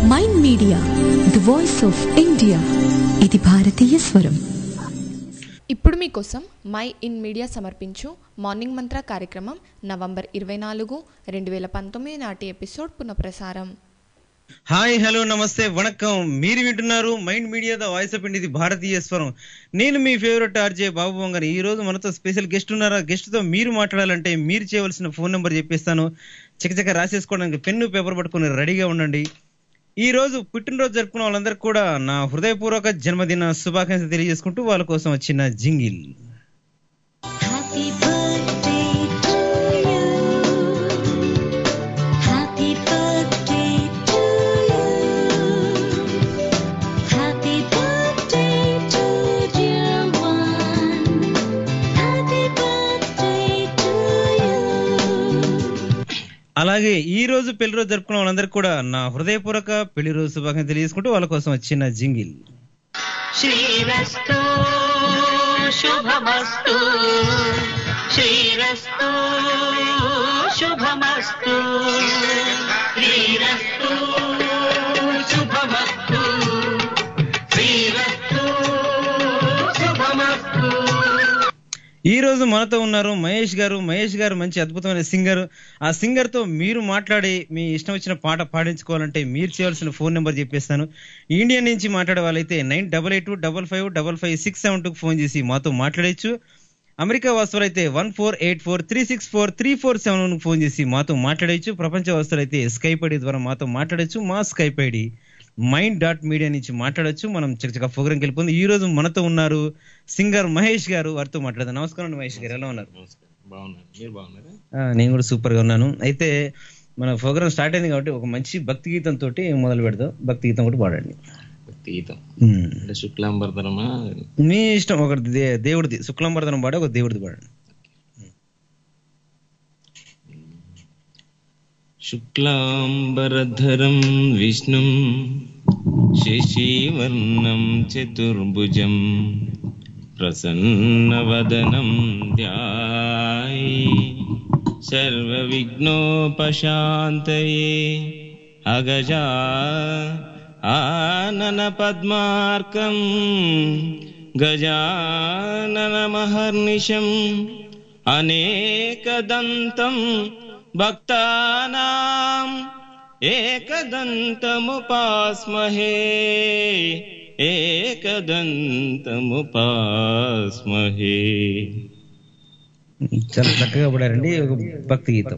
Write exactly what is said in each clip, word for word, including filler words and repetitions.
Mind media, the voice of India. ఇది భారతీయ స్వరం. ఇప్పుడు మీకోసం మై ఇన్ మీడియా సమర్పించు మార్నింగ్ మంత్ర కార్యక్రమం నవంబర్ ఇరవై నాలుగు రెండు వేల పంతొమ్మిది నాటి ఎపిసోడ్ పునఃప్రసారం. హాయ్, హలో, నమస్తే, వణకం. మీరు వింటున్నారు mind media, the voice of India, ఇది భారతీయ స్వరం. నేను మీ ఫేవరెట్ ఆర్జే బాబు వంగని. ఈ రోజు మనతో స్పెషల్ గెస్ట్ ఉన్నారా? గెస్ట్ తో మీరు మాట్లాడాలంటే మీరు చేయవలసిన ఫోన్ నెంబర్ చెప్పేస్తాను. చకచక రాసేసుకోవడానికి పెన్ను పేపర్ పట్టుకుని రెడీగా ఉండండి. ఈ రోజు పుట్టినరోజు జరుపుకున్న వాళ్ళందరికీ కూడా నా హృదయపూర్వక జన్మదిన శుభాకాంక్షలు తెలియజేసుకుంటూ వాళ్ళ కోసం వచ్చిన జింగిల్. అలాగే ఈ రోజు పెళ్లి రోజు జరుపుకున్న వాళ్ళందరికీ కూడా నా హృదయపూర్వక పెళ్లి రోజు శుభాకాంక్షలు తెలియజేసుకుంటూ వాళ్ళ కోసం వచ్చిన జింగిల్. శ్రీరస్తు శుభమస్తు, శ్రీరస్తు శుభమస్తు, శ్రీరస్తు శుభమస్తు, శ్రీరస్తు శుభమస్తు. ఈ రోజు మనతో ఉన్నారు మహేష్ గారు. మహేష్ గారు మంచి అద్భుతమైన సింగర్. ఆ సింగర్ తో మీరు మాట్లాడి మీ ఇష్టం వచ్చిన పాట పాడించుకోవాలంటే మీరు చేయాల్సిన ఫోన్ నెంబర్ చెప్పేస్తాను. ఇండియా నుంచి మాట్లాడే వాళ్ళైతే nine double eight double five double five six seven two phone చేసి మాతో మాట్లాడచ్చు. అమెరికా వాసులు అయితే one four eight four three six four three four seven phone చేసి మాతో మాట్లాడచ్చు. ప్రపంచ వాసులు అయితే స్కైప్ ఐడి ద్వారా మాతో మాట్లాడచ్చు. మా Skype ID mind dot media నుంచి మాట్లాడచ్చు. మనం చక్కచక్క ప్రోగ్రాంకి వెళ్ళిపోయింది. ఈ రోజు మనతో ఉన్నారు సింగర్ మహేష్ గారు. వారితో మాట్లాడదాం. నమస్కారం మహేష్ గారు, ఎలా ఉన్నారు? నేను కూడా సూపర్ గా ఉన్నాను. అయితే మన ప్రోగ్రామ్ స్టార్ట్ అయింది కాబట్టి ఒక మంచి భక్తి గీతం తోటి మొదలు పెడదాం. భక్తి గీతం కూడా పాడండి. భక్తి గీతం శుక్లాంబరధనమా? మీ ఇష్టం. ఒకటి దేవుడిది శుక్లాంబరధనం పాడే, ఒక దేవుడిది పాడండి. శుక్లాంబరధరం విష్ణుం శశివర్ణం చతుర్భుజం ప్రసన్నవదనం ధ్యాయి సర్వవిఘ్నోపశాంతయే అగజా ఆనన పద్మార్కం గజాననమహర్నిశం అనేకదంతం భక్తానాం ఏకదంతముపాస్మహే ఏకదంతముపాస్మహే. చాలా చక్కగా పడారండి. ఒక భక్తి గీతం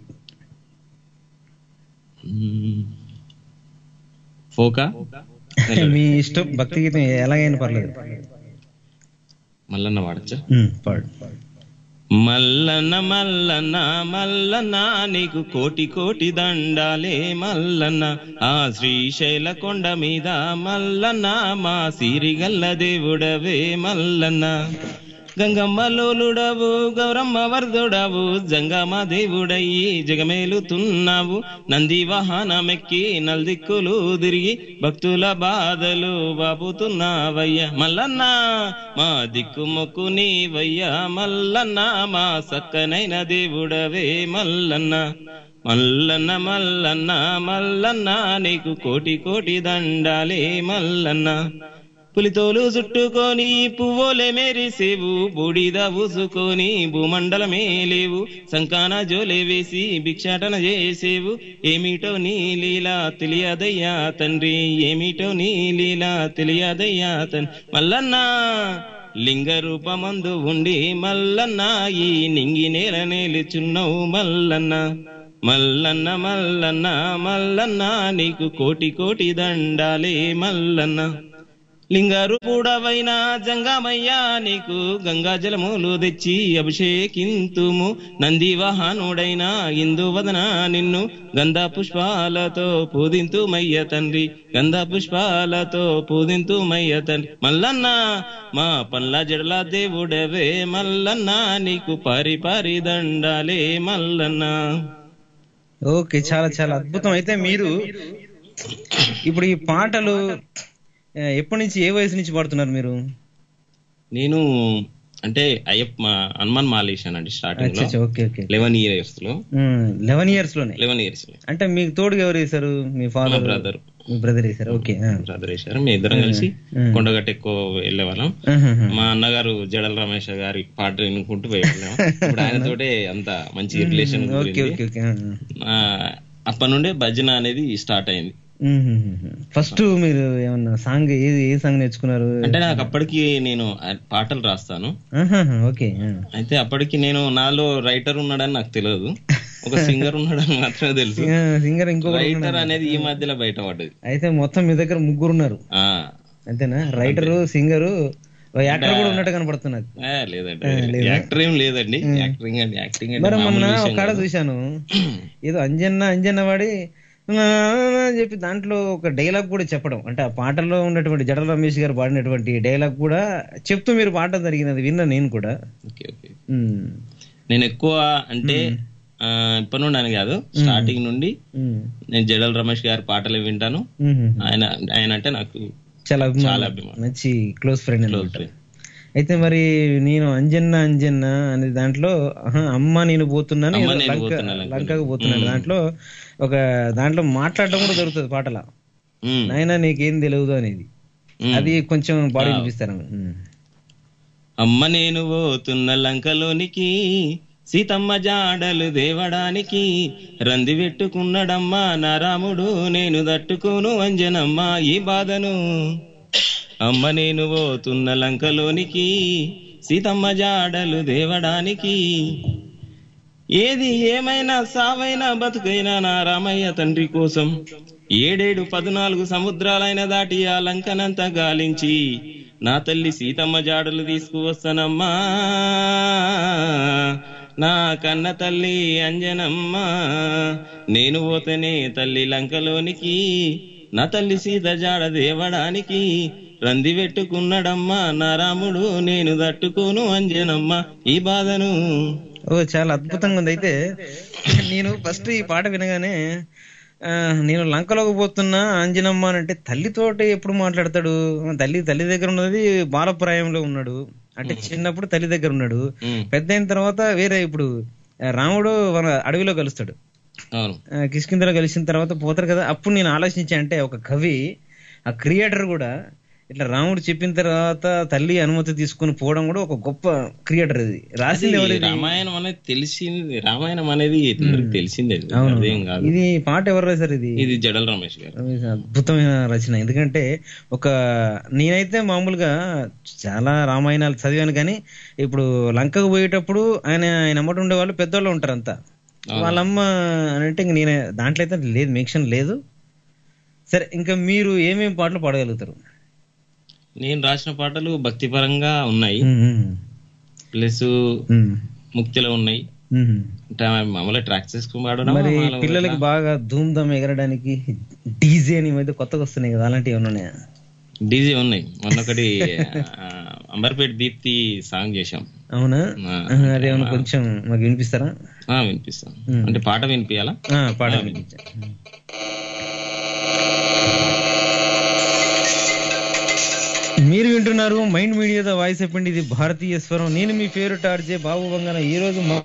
ఫోకా మీ ఇష్టం. భక్తి గీతం ఎలాగైనా పర్లేదు. మల్లన్న వాడచ్చా? పాడు. మల్లన్న మల్లన్న మల్లన్న నీకు కోటి కోటి దండాలే మల్లన్న, ఆ శ్రీశైల కొండ మీద మల్లన్న మా సిరిగల్ల దేవుడవే మల్లన్న. గంగమ్మలోలుడవు గౌరమ్మ వర్ధుడవు జంగమ దేవుడయ్యి జగమేలుతున్నావు. నంది వాహనమెక్కి నల్దిక్కులు తిరిగి భక్తుల బాధలు బాపుతున్నావయ్య మల్లన్న, మా దిక్కు మొక్కు నీవయ్య మల్లన్న, మా సక్కనైన దేవుడవే మల్లన్న. మల్లన్న మల్లన్న మల్లన్న నీకు కోటి కోటి దండాలే మల్లన్న. పులితోలు చుట్టుకొని పువ్వులే మెరిసేవు, బూడిద ఊసుకొని భూమండలమే లేవు, సంకాన జోలే వేసి భిక్షాటన చేసేవు. ఏమిటో నీ లీలా తెలియదయ్యా తండ్రి, ఏమిటో నీ లీలా తెలియదయ్యా తండ్రి. మల్లన్న లింగ రూపమందు ఉండి మల్లన్న ఈ నింగి నేల నేలుచున్నావు మల్లన్న. మల్లన్న మల్లన్న మల్లన్న నీకు కోటి కోటి దండాలే మల్లన్న. లింగారూపుడవైన జంగమయ్యా నీకు గంగా జలములు తెచ్చి అభిషేకింతుము. నంది వాహనుడైన ఇందువదన నిన్ను గంధ పుష్పాలతో పూజింతుమయ్య తండ్రి, గంధ పుష్పాలతో పూజింతుమయ్య తండ్రి. మల్లన్న మా పల్ల జడల దేవుడవే మల్లన్న, నీకు పారి పారి దండాలే మల్లన్న. ఓకే, చాలా చాలా అద్భుతం. అయితే మీరు ఇప్పుడు ఈ పాటలు ఎప్పటి నుంచి, ఏ వయసు నుంచి పాడుతున్నారు మీరు? నేను అంటే అయ్యప్ప హనుమాన్ మాలేశానండి స్టార్టింగ్ లో ఓకే ఓకే లెవెన్ ఇయర్స్ లో లెవెన్ ఇయర్స్ లోనే లెవెన్ ఇయర్స్ అంటే మీకు తోడుగా ఎవరు వేశారు? మీ ఫాదర్ బ్రదర్ మీ బ్రదర్ వేశారు. ఓకే బ్రదర్ వేశారు. మీ ఇద్దరం కలిసి కొండగట్ట ఎక్కువ వెళ్ళేవాళ్ళం. మా అన్నగారు జడల రమేష్ గారి పాట వినుకుంటూ వెళ్ళాం. ఇప్పుడు ఆయనతోటే అంత మంచి రిలేషన్. అప్పటి నుండే భజన అనేది స్టార్ట్ అయింది. ఫస్ట్ మీరు ఏమన్నా సాంగ్ ఏ ఏ సాంగ్ నేర్చుకున్నారు? అంటే నాకు అప్పటికి నేను పాటలు రాస్తాను. ఓకే. అయితే అప్పటికి నేను నాలో రైటర్ ఉన్నాడని నాకు తెలియదు, ఒక సింగర్ ఉన్నాడని మాత్రమే తెలుసు. సింగర్ ఇంకో రైటర్ అనేది ఈ మధ్యలో బయట పడ్డది. అయితే మొత్తం మీ దగ్గర ముగ్గురు ఉన్నారు అంతేనా? రైటరు, సింగరు, యాక్టర్ కూడా ఉన్నట్టు కనపడుతున్నారు. లేదండి యాక్టర్ ఏం లేదండి. యాక్టింగ్ అండి యాక్టింగ్. మరి మొన్న ఒక కాడ చూశాను ఏదో అంజన్న అంజన్న వాడి చెప్పి దాంట్లో ఒక డైలాగ్ కూడా చెప్పడం, అంటే ఆ పాటల్లో ఉన్నటువంటి జడల రమేష్ గారు పాడినటువంటి డైలాగ్ కూడా చెప్తూ మీరు పాడడం జరిగినది, విన్నా నేను కూడా. నేను ఎక్కువ అంటే ఇప్పటి నుండి అని కాదు, స్టార్టింగ్ నుండి నేను జడల రమేష్ గారి పాటలు వింటాను. ఆయన ఆయన అంటే నాకు చాలా చాలా అభిమానం, మంచి క్లోజ్ ఫ్రెండ్. అయితే మరి నేను అంజన్న అంజన్న అనే దాంట్లో అమ్మ నేను పోతున్నాను లంకకు పోతున్నాను దాంట్లో ఒక దాంట్లో మాట్లాడటం కూడా దొరుకుతుంది పాటల, నాయన నీకేం తెలియదు అనేది. అది కొంచెం బాడీ చూపిస్తాను. అమ్మ నేను పోతున్న లంకలోనికి, సీతమ్మ జాడలు దేవడానికి, రంది పెట్టుకున్నాడమ్మా నా రాముడు, నేను దట్టుకోను అంజనమ్మ ఈ బాధను. అమ్మ నేను పోతున్న లంకలోనికి, సీతమ్మ జాడలు దేవడానికి, ఏది ఏమైనా సావైనా బతుకైనా నా రామయ్య తండ్రి కోసం, ఏడేడు పద్నాలుగు సముద్రాలైన దాటి ఆ లంకనంతా గాలించి నా తల్లి సీతమ్మ జాడలు తీసుకువస్తానమ్మా, నా కన్న తల్లి అంజనమ్మ. నేను పోతేనే తల్లి లంకలోనికి, నా తల్లి సీత జాడ దేవడానికి, రంది పెట్టుకున్నాడమ్మా నా రాముడు, నేను తట్టుకోను అంజనమ్మ ఈ బాధను. ఓ చాలా అద్భుతంగా ఉంది. అయితే నేను ఫస్ట్ ఈ పాట వినగానే నేను లంకలోకి పోతున్నా అంజనమ్మ అని అంటే తల్లితోటి ఎప్పుడు మాట్లాడతాడు? తల్లి తల్లి దగ్గర ఉన్నది బాలప్రాయంలో ఉన్నాడు, అంటే చిన్నప్పుడు తల్లి దగ్గర ఉన్నాడు. పెద్ద అయిన తర్వాత వేరే, ఇప్పుడు రాముడు మన అడవిలో కలుస్తాడు, కిష్కింధలో కలిసిన తర్వాత పోతారు కదా. అప్పుడు నేను ఆలోచించా, అంటే ఒక కవి, ఆ క్రియేటర్ కూడా ఇట్లా రాముడు చెప్పిన తర్వాత తల్లి అనుమతి తీసుకుని పోవడం కూడా ఒక గొప్ప క్రియేటర్. ఇది రాసింది రామాయణం అనేది తెలిసింది, రామాయణం అనేది తెలిసిందే. ఇది పాట ఎవరు రాశారు? ఇది ఇది జడల రమేష్ గారు. అద్భుతమైన రచన. ఎందుకంటే ఒక నేనైతే మామూలుగా చాలా రామాయణాలు చదివాను, కానీ ఇప్పుడు లంకకు పోయేటప్పుడు ఆయన ఆయన అమ్మట ఉండే వాళ్ళు పెద్దవాళ్ళు ఉంటారు అంతా, వాళ్ళమ్మ అని అంటే ఇంక నేను దాంట్లో అయితే లేదు, మెన్షన్ లేదు. సరే, ఇంకా మీరు ఏమేమి పాటలు పాడగలుగుతారు? నేను రాసిన పాటలు భక్తిపరంగా ఉన్నాయి, ప్లస్ ముక్తిలో ఉన్నాయి. మామూలుగా ట్రాక్స్ చేసుకుని పాడడం. మరి పిల్లలకి బాగా ధూమ్ ధామ్ ఎగరడానికి డీజే అని మధ్య కొత్తగా వస్తున్నాయి కదా, అలాంటివి ఏమన్నా ఉన్నాయా? డీజే ఉన్నాయి. మొన్నొకటి అంబర్పేట దీప్తి సాంగ్ చేశాం. అవునా? అదేమన్నా కొంచెం మాకు వినిపిస్తారా? వినిపిస్తాం. అంటే పాట వినిపించాలా? పాట వినిపించా. మీరు వింటున్నారు mind media the voice of India, ఇది భారతీయ స్వరం. నేను మీ ఫేవరెట్ ఆర్జే బాబు బంగారం. ఈ రోజు మా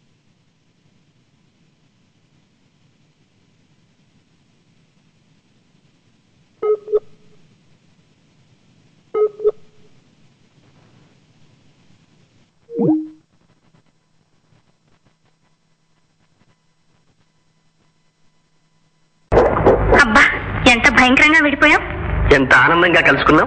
అబ్బా ఎంత భయంకరంగా విడిపోయాం, ఎంత ఆనందంగా కలుసుకున్నాం.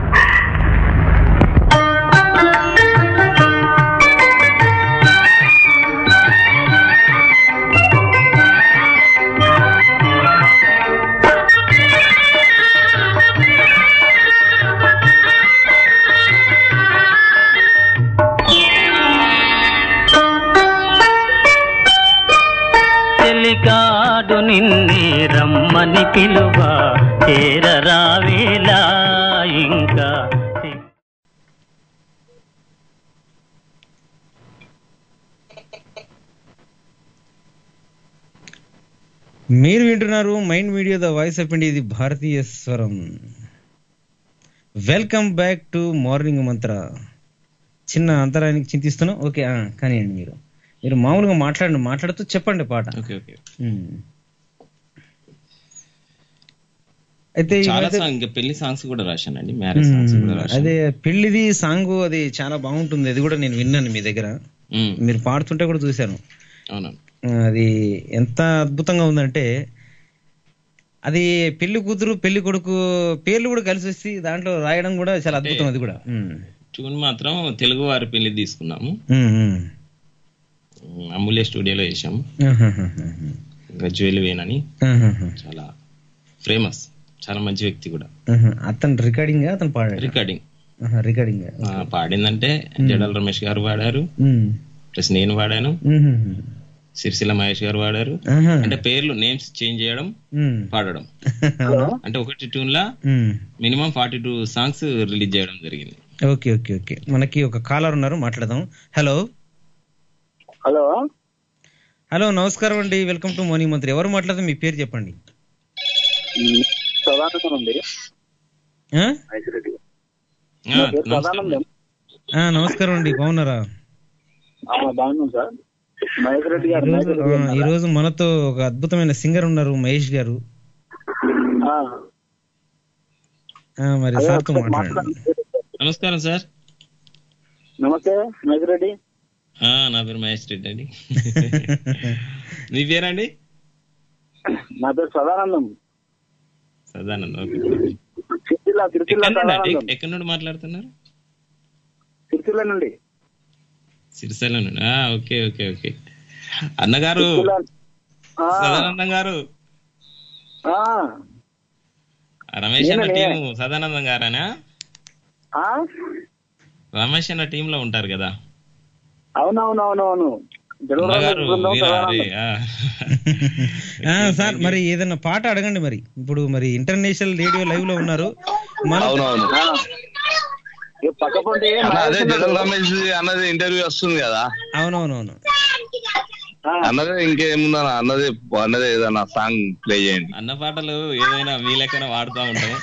చెలికాడు నిన్నే రమ్మని పిలువ చేరరావేలా ఇంకా. మీరు వింటున్నారు mind media the voice of India, ఇది భారతీయ స్వరం. వెల్కమ్ బ్యాక్ టు మార్నింగ్ మంత్ర. చిన్న అంతరానికి చింతిస్తున్నాం. ఓకే కానివ్వండి, మీరు మీరు మామూలుగా మాట్లాడండి, మాట్లాడుతూ చెప్పండి పాట. Okay okay um. అయితే ఈ చాలా మధ్య- సాంగ్ ఇంకా పెళ్లి సాంగ్స్ కూడా రాశానండి, మ్యారేజ్ సాంగ్స్ కూడా ఉమ్, రాశాను. అదే పెళ్లిది సాంగ్ అది చాలా బాగుంటుంది. అది కూడా నేను విన్నాను మీ దగ్గర, ఉమ్, మీరు పాడుతుంటే కూడా చూశాను. అవునండి. అది ఎంత అద్భుతంగా ఉందంటే, అది పెళ్లి కూతురు పెళ్లి కొడుకు పేర్లు కూడా కలిసి వచ్చి దాంట్లో రాయడం కూడా చాలా అద్భుతం. అది కూడా ఉమ్. ట్యూన్ మాత్రం తెలుగు వారి పెళ్లి తీసుకున్నాము, ఉమ్, ఉమ్. ఉమ్, అమూల్య స్టూడియోలో వేసాము. ఆహాహాహా. గజ్వేల్ వేన్ అని ఆహాహా. చాలా ఫేమస్, చాలా మంచి వ్యక్తి కూడా. ఆహా. అతను రికార్డింగ్ అతను పాడాడు. రికార్డింగ్ రికార్డింగ్ ఆ, పాడిందంటే జడల రమేష్ గారు పాడారు, ప్లస్ నేను పాడాను, సిరిసిల్ల మహేష్ గారు పాడారు. అంటే పేర్లు నేమ్స్ చేంజ్ చేయడం, పాడడం. అంటే ఒకటి ట్యూన్ లా minimum forty two songs release చేయడం జరిగింది. ఓకే ఓకే ఓకే మనకి ఒక కాలర్ ఉన్నారు, మాట్లాడదాం. హలో హలో హలో నమస్కారం అండి, వెల్కమ్ టు మార్నింగ్ మంత్రి. ఎవరు మాట్లాడదాం, మీ పేరు చెప్పండి. సదానందం అండి. ఆ? ఆ, నమస్కారం. ఆ, నమస్కారం అండి, బాగున్నారా? బాగున్నాం సార్. మహేష్ రెడ్డి గారు ఈరోజు ఆ, ఈరోజు మనతో ఒక అద్భుతమైన సింగర్ ఉన్నారు, మహేష్ గారు. ఆ, ఆ, మరి అదే సార్తో ఒకసారి మాట్లాడండి. మాట్లాడండి. నమస్కారం సార్. నమస్తే మహేష్ రెడ్డి. ఆ, నా పేరు మహేష్ రెడ్డి అండి. మీ పేరండి? నా పేరు సదానందం. సదానందం. సిరిసిల్ల సిరిసిల్ల ఎక్కడి నుండి అండి? సదానందం. ఎక్కడి నుండి మాట్లాడుతున్నారు? సిరిసిల్ల నుండి. సిరిసిల్ల నుండి. ఆ, ఓకే ఓకే ఓకే అన్నగారు, సిరిసిల్ల. ఆ, సదానందం గారు, ఆ, రమేష్ అన్న నేనే. టీము సదానందం గారనా? ఆ? రమేష్ అన్న టీమ్ లో ఉంటారు కదా అవునవునవునవును. అన్నగారు. మీరా? అరే, ఆ. ఆ, సార్ మరి ఏదైనా పాట అడగండి. మరి ఇప్పుడు మరి ఇంటర్నేషనల్ రేడియో లైవ్ లో ఉన్నారు. మన అవునవును పక్క పొంటి అన్న, అదే జగన్ రమేష్ అన్నది ఇంటర్వ్యూ వస్తుంది కదా. అవునవునవును అన్నదే ఇంకేముందన్న, అన్నది అన్నదే ఏదన్నా సాంగ్ ప్లే చేయండి. అన్న పాటలు ఏదైనా మీ లెక్కన వాడుతూ ఉంటాము.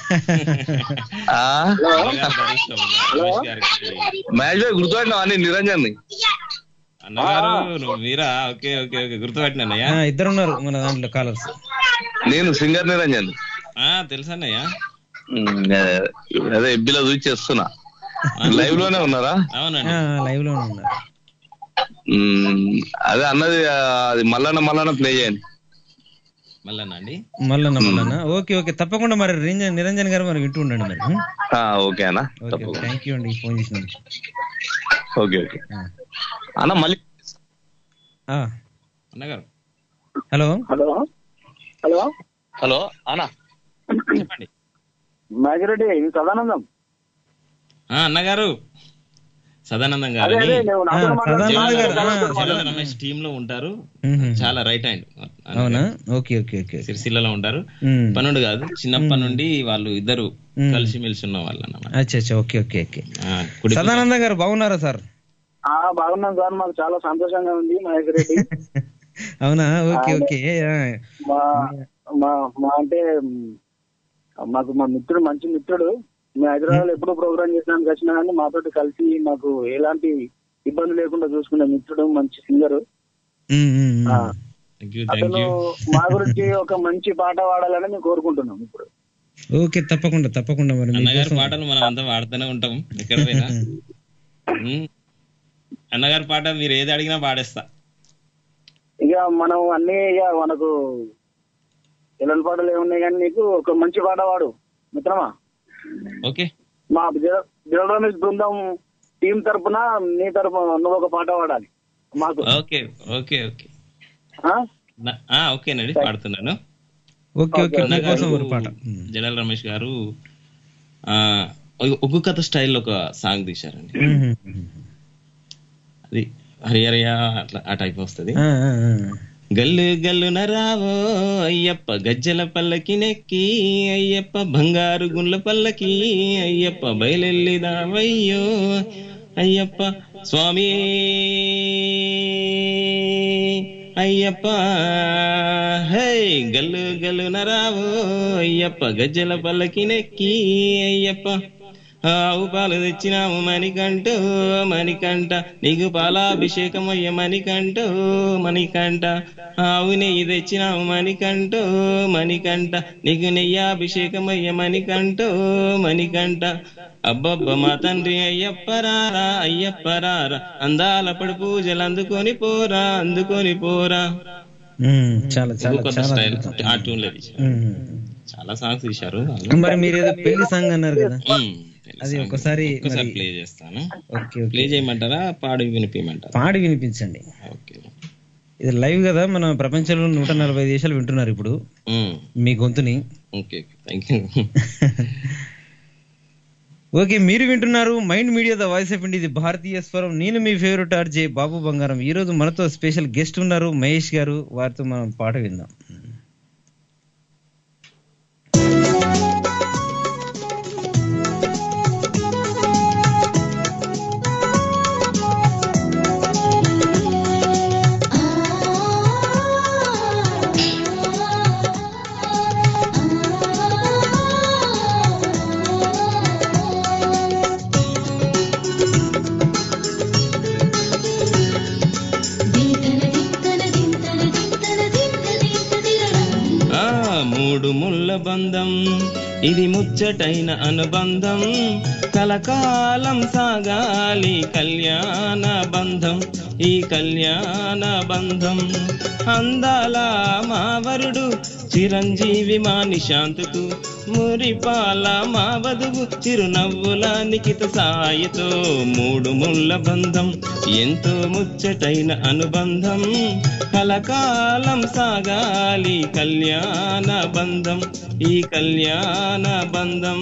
ఆ? అన్నగారు భరిస్తాం. రమేష్ గారికి. మహేష్ భాయ్ గుర్తుపట్టినా అని నిరంజన్ ని. అన్నగారు నువ్వు మీరా? ఓకే ఓకే ఓకే గుర్తుపట్టినయ్యా. ఆ, ఇద్దరు ఉన్నారు మన దాంట్లో కాలర్స్. నేను సింగర్ నిరంజన్. ఆ, తెలుసన్నయ్యా. ఉమ్, అదే అదే ఎబ్బిలో చూసి చేస్తున్నా. లైవ్ లోనే ఉన్నారా? అవునండి. లైవ్ లోనే ఉన్నారు. ఉమ్, అదే అన్నది ఆ, అది మల్లన్న మల్లన్న ప్లే చేయండి. మళ్ళా అండి. మల్లన్న మల్లన్న ఓకే ఓకే తప్పకుండా. మరి నిరంజన్ నిరంజన్ గారు మరి వింటూ ఉండండి మరి. ఆ, ఓకే అన్న. ఓకే, థ్యాంక్ యూ అండి ఫోన్ చేసినందుకు. ఓకే ఓకే అన్న. మళ్ళీ ఆ, అన్నగారు. హలో హలో హలో హలో అన్న చెప్పండి. మహేష్ రెడ్డి, ఇది సదానందం. ఆ, అన్నగారు సదానందం అదే గారు అదే నువ్వు నాతో ఆ, మాట్లాడుతున్నావు. సదానందం గారు, ఆ, నాతో జగన్ మాట్లాడు. రమేష్ టీమ్ లో ఉంటారు. మ్మ్. చాలా రైట్ హ్యాండ్. అవునా? ఓకే ఓకే ఓకే సిరిసిల్లలో ఉంటారు. మ్మ్. పనుండి కాదు, చిన్నప్పటి నుండి వాళ్ళు ఇద్దరు మ్మ్. కలిసి మెలిసి ఉన్న వాళ్ళు అన్నమాట. అచ్చా అచ్చా ఓకే ఓకే ఓకే ఆ, కుడి సదానంద గారు బాగున్నారా సార్? ఆ, బాగున్నాం సార్. మాకు చాలా సంతోషంగా ఉంది మహేష్ రెడ్డి. అవునా? ఓకే ఓకే ఆ. మా మా మా అంటే మాకు మా మిత్రుడు, మంచి మిత్రుడు. మేము హైదరాబాద్ లో ఎప్పుడో ప్రోగ్రామ్ చేసినానికి వచ్చినా కానీ మాతోటి కలిసి మాకు ఎలాంటి ఇబ్బంది లేకుండా చూసుకునే మిత్రుడు, మంచి సింగరు. మ్మ్, మ్మ్, మ్మ్. థ్యాంక్ యూ థ్యాంక్ అతను యూ. మా గురించి ఒక మంచి పాట పాడాలని మేము కోరుకుంటున్నాం ఇప్పుడు. ఓకే తప్పకుండా తప్పకుండా. మరి అన్నగారి మీకోసం- పాటలు మనం అంతా వాడుతూనే ఉంటాం ఎక్కడ పోయినా. ఉమ్. అన్నగారి పాట మీరు ఏది అడిగినా పాడేస్తా. ఇక మనం అన్ని ఇక మనకు ఎలాంటి పాటలు ఏమున్నాయి కానీ నీకు ఒక మంచి పాట పాడు మిత్రమా. ఓకే మా దిల్రమేష్ బృందం టీం తరపున నీ తరపు నువ్వు ఒక పాట పాడాలి మాకు. ఓకే ఓకే ఓకే ఆ? నా- ఆ, ఓకేనండి పాడుతున్నాను. ఓకే ఓకే మీకోసం ఒక పాట. మ్మ్. జడల రమేష్ గారు ఆ ఒగ్గు కథ స్టైల్లో ఒక సాంగ్ తీశారండి. మ్మ్, మ్మ్. అది హరియరయ్య అట్లా ఆ టైప్ వస్తుంది. ఆ, ఆ, ఆ. గల్లు గల్లు నరావో అయ్యప్ప గజ్జల పల్లకి నెక్కి, అయ్యప్ప బంగారు గుండ్ల పల్లకి, అయ్యప్ప బయలెల్లిదావయ్యో అయ్యప్ప స్వామి అయ్యప్ప. హే గల్లు గల్లు నరావో అయ్యప్ప గజ్జల పల్లకి నెక్కి, అయ్యప్ప ఆవు పాలు తెచ్చినాము మణికంఠ మణికంఠ నీకు పాలాభిషేకమయ్య మణికంఠ మణికంఠ ఆవు నెయ్యి తెచ్చినాము మణికంఠ మణికంఠ నీకు నెయ్యాభిషేకమయ్య మణికంఠ మణికంఠ అబ్బబ్బ మా తండ్రి అయ్యప్పరారా అయ్యప్పరారా అందాల పడి పూజలు అందుకొని పోరా అందుకొని పోరా. చాలా చాలా కొత్త స్టైల్ ఆ ట్యూన్ లో తీశారు. చాలా సాంగ్స్ తీశారు. మరి మీరు ఏదో పెళ్లి సాంగ్ అన్నారు కదా, అది ఒకసారి ప్లే చేస్తాను. ప్లే చేయమంటారా పాడి వినిపించమంటారా? పాడి వినిపించండి. ఓకే, ఇది లైవ్ కదా, మన ప్రపంచంలో నూట నలభై దేశాలు వింటున్నారు ఇప్పుడు మీ గొంతుని. Okay, thank you. ఓకే, మీరు వింటున్నారు mind media the voice of India, ఇది భారతీయ స్వరం. నేను మీ ఫేవరెట్ ఆర్జే బాబు బంగారం. ఈ రోజు మనతో స్పెషల్ గెస్ట్ ఉన్నారు మహేష్ గారు, వారితో మనం పాట విందాం. మూడు ముళ్ళ బంధం ఇది ముచ్చటైన అనుబంధం, కలకాలం సాగాలి కళ్యాణ బంధం ఈ కళ్యాణ బంధం. అందాల మావరుడు చిరంజీవి మా నిశాంతుకు, మురిపాల మా వధువు చిరునవ్వుల నిఖిత సాయితో. మూడు ముళ్ళ బంధం ఎంతో ముచ్చటైన అనుబంధం, కలకాలం సాగాలి కళ్యాణ బంధం ఈ కళ్యాణ బంధం.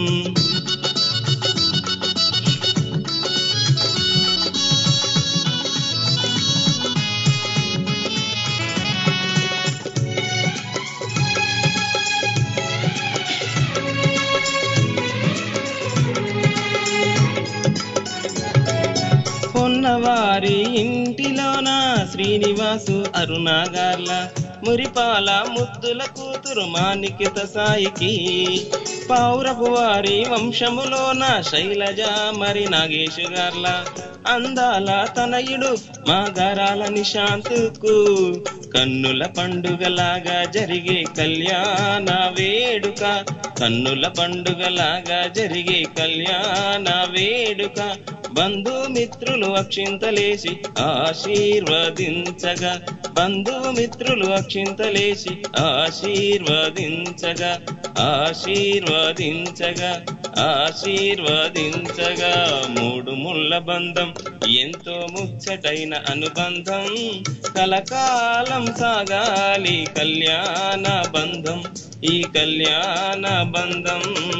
పొన్నవారి ఇంటిలోన శ్రీనివాసు అరుణాగార్ల, మురిపాల ముద్దుల కూతురు మాణిక్యత సాయికి, పౌరపు వారి వంశములోన శైలజ మరి నాగేశు గార్ల, అందాల తనయుడు మా గారాల నిశాంతుకు, కన్నుల పండుగలాగా జరిగే కళ్యాణ వేడుక, కన్నుల పండుగలాగా జరిగే కళ్యాణ వేడుక. బంధుమిత్రులు అక్షింతలేసి ఆశీర్వదించగా, బంధుమిత్రులు అక్షింతలేసి ఆశీర్వదించగా, ఆశీర్వదించగా ఆశీర్వదించగా. మూడు ముళ్ళ బంధం ఎంతో ముచ్చటైన అనుబంధం, కలకాలం సాగాలి కళ్యాణ బంధం ఈ కళ్యాణ బంధం.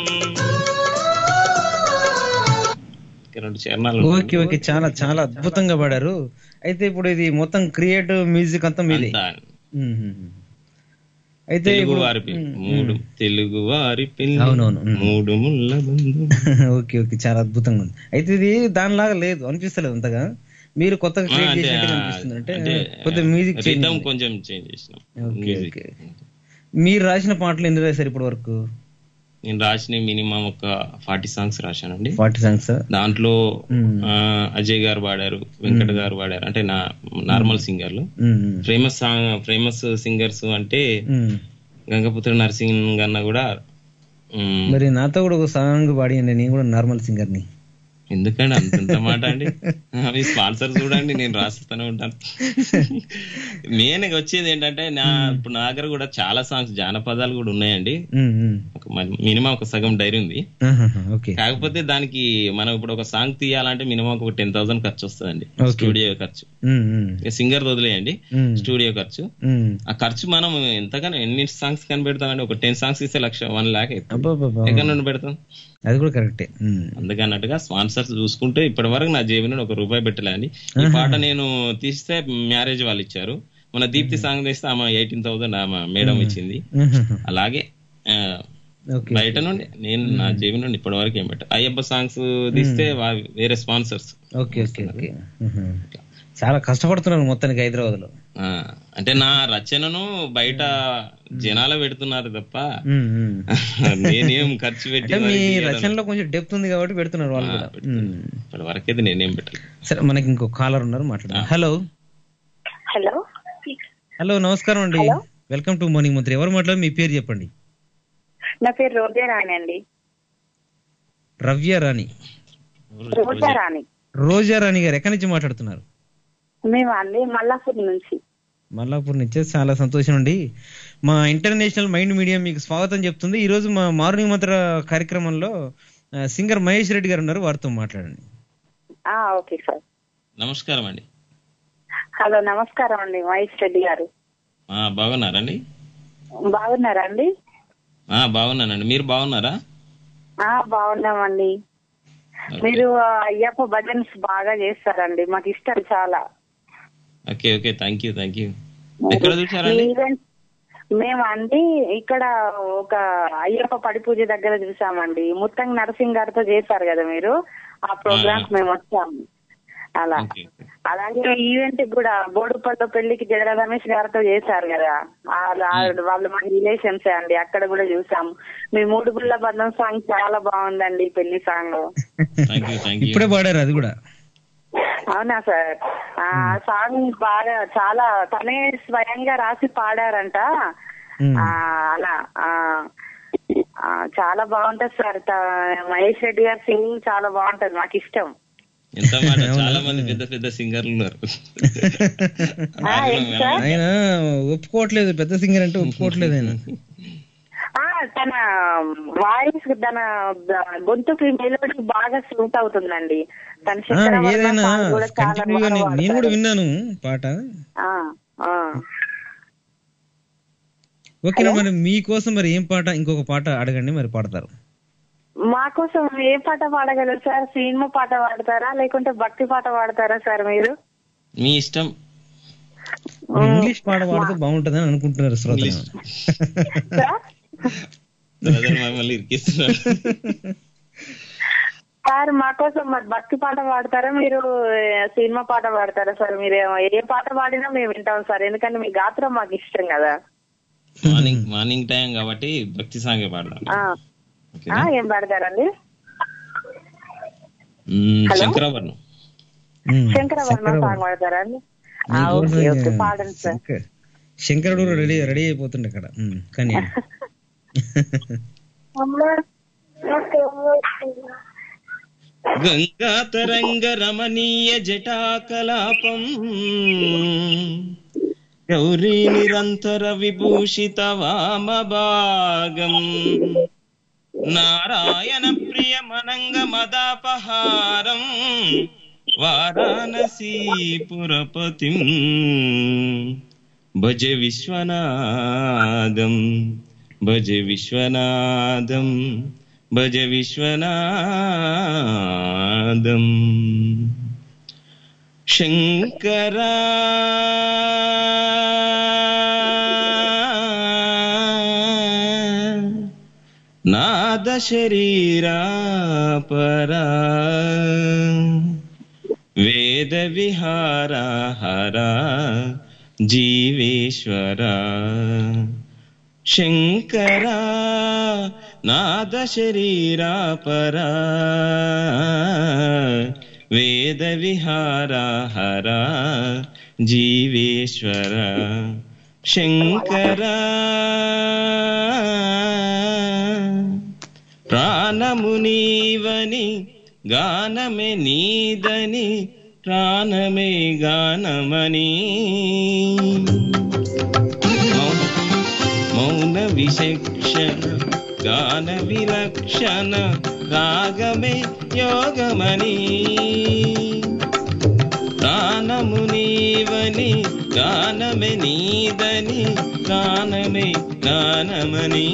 రెండు చరణాలు. ఓకే ఓకే, చాలా చాలా అద్భుతంగా పాడారు. అయితే ఇప్పుడు ఇది మొత్తం క్రియేటివ్ మ్యూజిక్ అంతా మీది. అయితే తెలుగు వారి మూడు తెలుగు వారి పిల్ల, అవునవును, మూడు ముళ్ళ బంధం. ఓకే ఓకే, చాలా అద్భుతంగా ఉంది. అయితే ఇది దానిలాగా లేదు అనిపిస్తలేదు అంతగా, మీరు కొత్తగా క్రియేట్ చేసినట్టు అనిపిస్తుంది. అంటే కొద్దిగా మ్యూజిక్ కొంచెం చేంజ్ చేసినాం. ఓకే ఓకే, మీరు రాసిన పాటలు ఎన్ని రాశారు ఇప్పటి వరకు? నేను రాసిన మినిమం ఒక ఫార్టీ సాంగ్స్ రాశానండి. ఫార్టీ సాంగ్స్ దాంట్లో అజయ్ గారు పాడారు, వెంకట్ గారు పాడారు, అంటే నా నార్మల్ సింగర్లు. ఫేమస్ సాంగ్ ఫేమస్ సింగర్స్ అంటే గంగపుత్ర నరసింహ్ అన్న కూడా. మరి నాతో కూడా ఒక సాంగ్ పాడియండి, నేను కూడా నార్మల్ సింగర్ ని. ఎందుకండి అంత మాట అండి? మీ స్పాన్సర్ చూడండి, నేను రాస్తూనే ఉంటాను. మెయిన్ వచ్చేది ఏంటంటే నా ఇప్పుడు నా దగ్గర కూడా చాలా సాంగ్స్ జానపదాలు కూడా ఉన్నాయండి. మినిమం ఒక సగం డైరీ ఉంది. కాకపోతే దానికి మనం ఇప్పుడు ఒక సాంగ్ తీయాలంటే మినిమం ఒక టెన్ థౌసండ్ ఖర్చు వస్తుందండి, స్టూడియో ఖర్చు. సింగర్ వదిలేయండి, స్టూడియో ఖర్చు. ఆ ఖర్చు మనం ఎంతగానో ఎన్ని సాంగ్స్ కని పెడతామండి? ఒక టెన్ సాంగ్స్ ఇస్తే లక్ష వన్ లాక్ అవుతుంది. ఎక్కడ నుండి పెడతాం? అది కూడా కరెక్టే. అందుకన్నట్టుగా స్పాన్సర్స్ చూసుకుంటే ఇప్పటి వరకు నా జేబు నుండి ఒక రూపాయి పెట్టలేండి. ఈ పాట నేను తీస్తే మ్యారేజ్ వాళ్ళు ఇచ్చారు. మన దీప్తి సాంగ్ తీస్తే ఆమె ఎయిటీన్ థౌసండ్ ఆమె మేడం ఇచ్చింది. అలాగే బయట నుండి నేను నా జేబు నుండి ఇప్పటి వరకు ఏం పెట్ట. అయ్యప్ప సాంగ్స్ తీస్తే వేరే స్పాన్సర్స్. ఓకే ఓకే ఓకే, చాలా కష్టపడుతున్నారు మొత్తానికి హైదరాబాద్ లో. ఆ, అంటే నా రచనను బయట జనాలు పెడుతున్నారు తప్ప ఉమ్, ఉమ్. నేనేం ఖర్చు పెట్టి అంటే మీ మరి తీయడం. రచనలో కొంచెం డెప్త్ ఉంది కాబట్టి పెడుతున్నారు వాళ్ళు ఆ, కూడా. పెడుతున్నారు. ఉమ్. ఇప్పటి వరకైతే నేనేం పెట్టలేదు. సరే, మనకి ఇంకో కాలర్ ఉన్నారు, మాట్లాడదాం. హలో హలో హలో నమస్కారం అండి. వెల్కమ్ టు మార్నింగ్ మంత్రి. ఎవరు మాట్లాడారు, మీ పేరు చెప్పండి. నా పేరు రోజా రాణి అండి. రవ్య రాణి. రోజా రాణి. రోజా రాణి గారు ఎక్కడి నుంచి మాట్లాడుతున్నారు? మేము అండి మల్లాపూర్ నుంచి. మల్లాపూర్ నుంచి. చాలా సంతోషం అండి. మా ఇంటర్నేషనల్ మైండ్ మీడియా మీకు స్వాగతం చెప్తుంది. ఈ రోజు మా మార్నింగ్ మంత్ర కార్యక్రమంలో ఆ, సింగర్ మహేష్ రెడ్డి గారు ఉన్నారు, వారితో మాట్లాడండి. ఆ ఓకే సార్. నమస్కారం అండి. హలో నమస్కారం అండి మహేష్ రెడ్డి గారు. ఆ, బాగున్నారండి? బాగున్నారా అండి? ఆ, బాగున్నానండి. మీరు బాగున్నారా? ఆ బాగున్నామండి. మీరు ఆ, అయ్యప్ప భజన్స్ బాగా చేస్తారండి, మాకు ఇష్టం చాలా. Okay okay, thank you thank you. ఎక్కడ చూసారండి? ఈవెంట్ మేము అండి ఇక్కడ ఒక అయ్యప్ప పడి పూజ దగ్గర చూసామండి. ముత్తంగి నరసింగ్ గారితో చేశారు కదా మీరు, ఆ ప్రోగ్రామ్ మేము వచ్చాము. అలా అలాగే ఈవెంట్ కూడా బోడుపల్లి పెళ్లికి జగడ రమేష్ గారితో చేశారు కదా, వాళ్ళ- వాళ్ళు మా రిలేషన్స్ అండి, అక్కడ కూడా చూసాము. మీ మూడు గుళ్ళ బంధం సాంగ్ చాలా బాగుందండి, పెళ్లి song. Thank you thank you. ఇప్పుడే పాడారు అది కూడా. అవునా సార్? ఆ సాంగ్ బాగా చాలా తనే స్వయంగా రాసి పాడారంట. ఆ, అలా ఆ, ఆ, చాలా బాగుంటది సార్. త- మహేష్ రెడ్డి గారి సింగింగ్ చాలా బాగుంటది, నాకు ఇష్టం. ఎంత మాట, చాలా మంది పెద్ద పెద్ద సింగర్లు ఉన్నారు. ఆయన ఒప్పుకోవట్లేదు, పెద్ద సింగర్ అంటే ఒప్పుకోవట్లేదు ఆయన. ఆ తన వాయిస్, తన గొంతుకి మెలోడీ బాగా సూట్ అవుతుందండి. తన ఆ, శంకరవర్మ ఏదైనా సాంగ్ కూడా చాలా కంటిన్యూగా బాగా నేను నేను కూడా పాడతారు. విన్నాను పాట. ఆ, ఆ. ఓకేనా, మరి మీకోసం మరి ఏం పాట, ఇంకొక పాట అడగండి, మరి పాడతారు. మా కోసం ఏ పాట పాడగలరు సార్? సినిమా పాట పాడతారా లేకుంటే భక్తి పాట పాడతారా సార్ మీరు? మీ ఇష్టం. ఇంగ్లీష్ పాట పాడితే బాగుంటుందని అనుకుంటున్నారు శ్రోతలు. సార్? బ్రదర్ మమ్మల్ని ఇరికిస్తున్నారు. సార్ మా కోసం మరి భక్తి పాట పాడతారా మీరు, సినిమా పాట పాడతారా సార్? మీరు ఏ పాట పాడినా మేము వింటాం సార్, ఎందుకంటే మీ గాత్రం మాకు ఇష్టం కదా. మార్నింగ్ మార్నింగ్ టైం కాబట్టి భక్తి సాంగే పాడదాం. ఆ, ఆ, ఏం పాడతారండి? మ్మ్, హలో? శంకరాభరణం. శంకరవర్మ సాంగ్ పాడతారా అండి? ఆ, ఓకే ఓకే, పాడండి సార్. శంకర్- శంకరుడు రెడీ రెడీ అయిపోతుండే అక్కడ. ఉమ్, కానీ గంగా తరంగ రమణీయ జటాకలాపం గౌరీ నిరంతర విభూషిత వామభాగం నారాయణ ప్రియ మనంగ మదాపహారం వారాణసీపురపతిం భజ విశ్వనాథం భజ విశ్వనాథం భజ విశ్వనాథం. శంకరా నాద శరీరా పరా వేద విహారా హరా జీవేశ్వరా. శంకరా నాద శరీరా పరా వేద విహారా హరా జీవేశ్వర. శంకరా ప్రాణము నీవని గానమే నీదని ప్రాణమే గానమని మౌన విచక్షణ గాన విలక్షణ రాగమే యోగమని గానము నీవని గానమే నీదని గానమే గానమని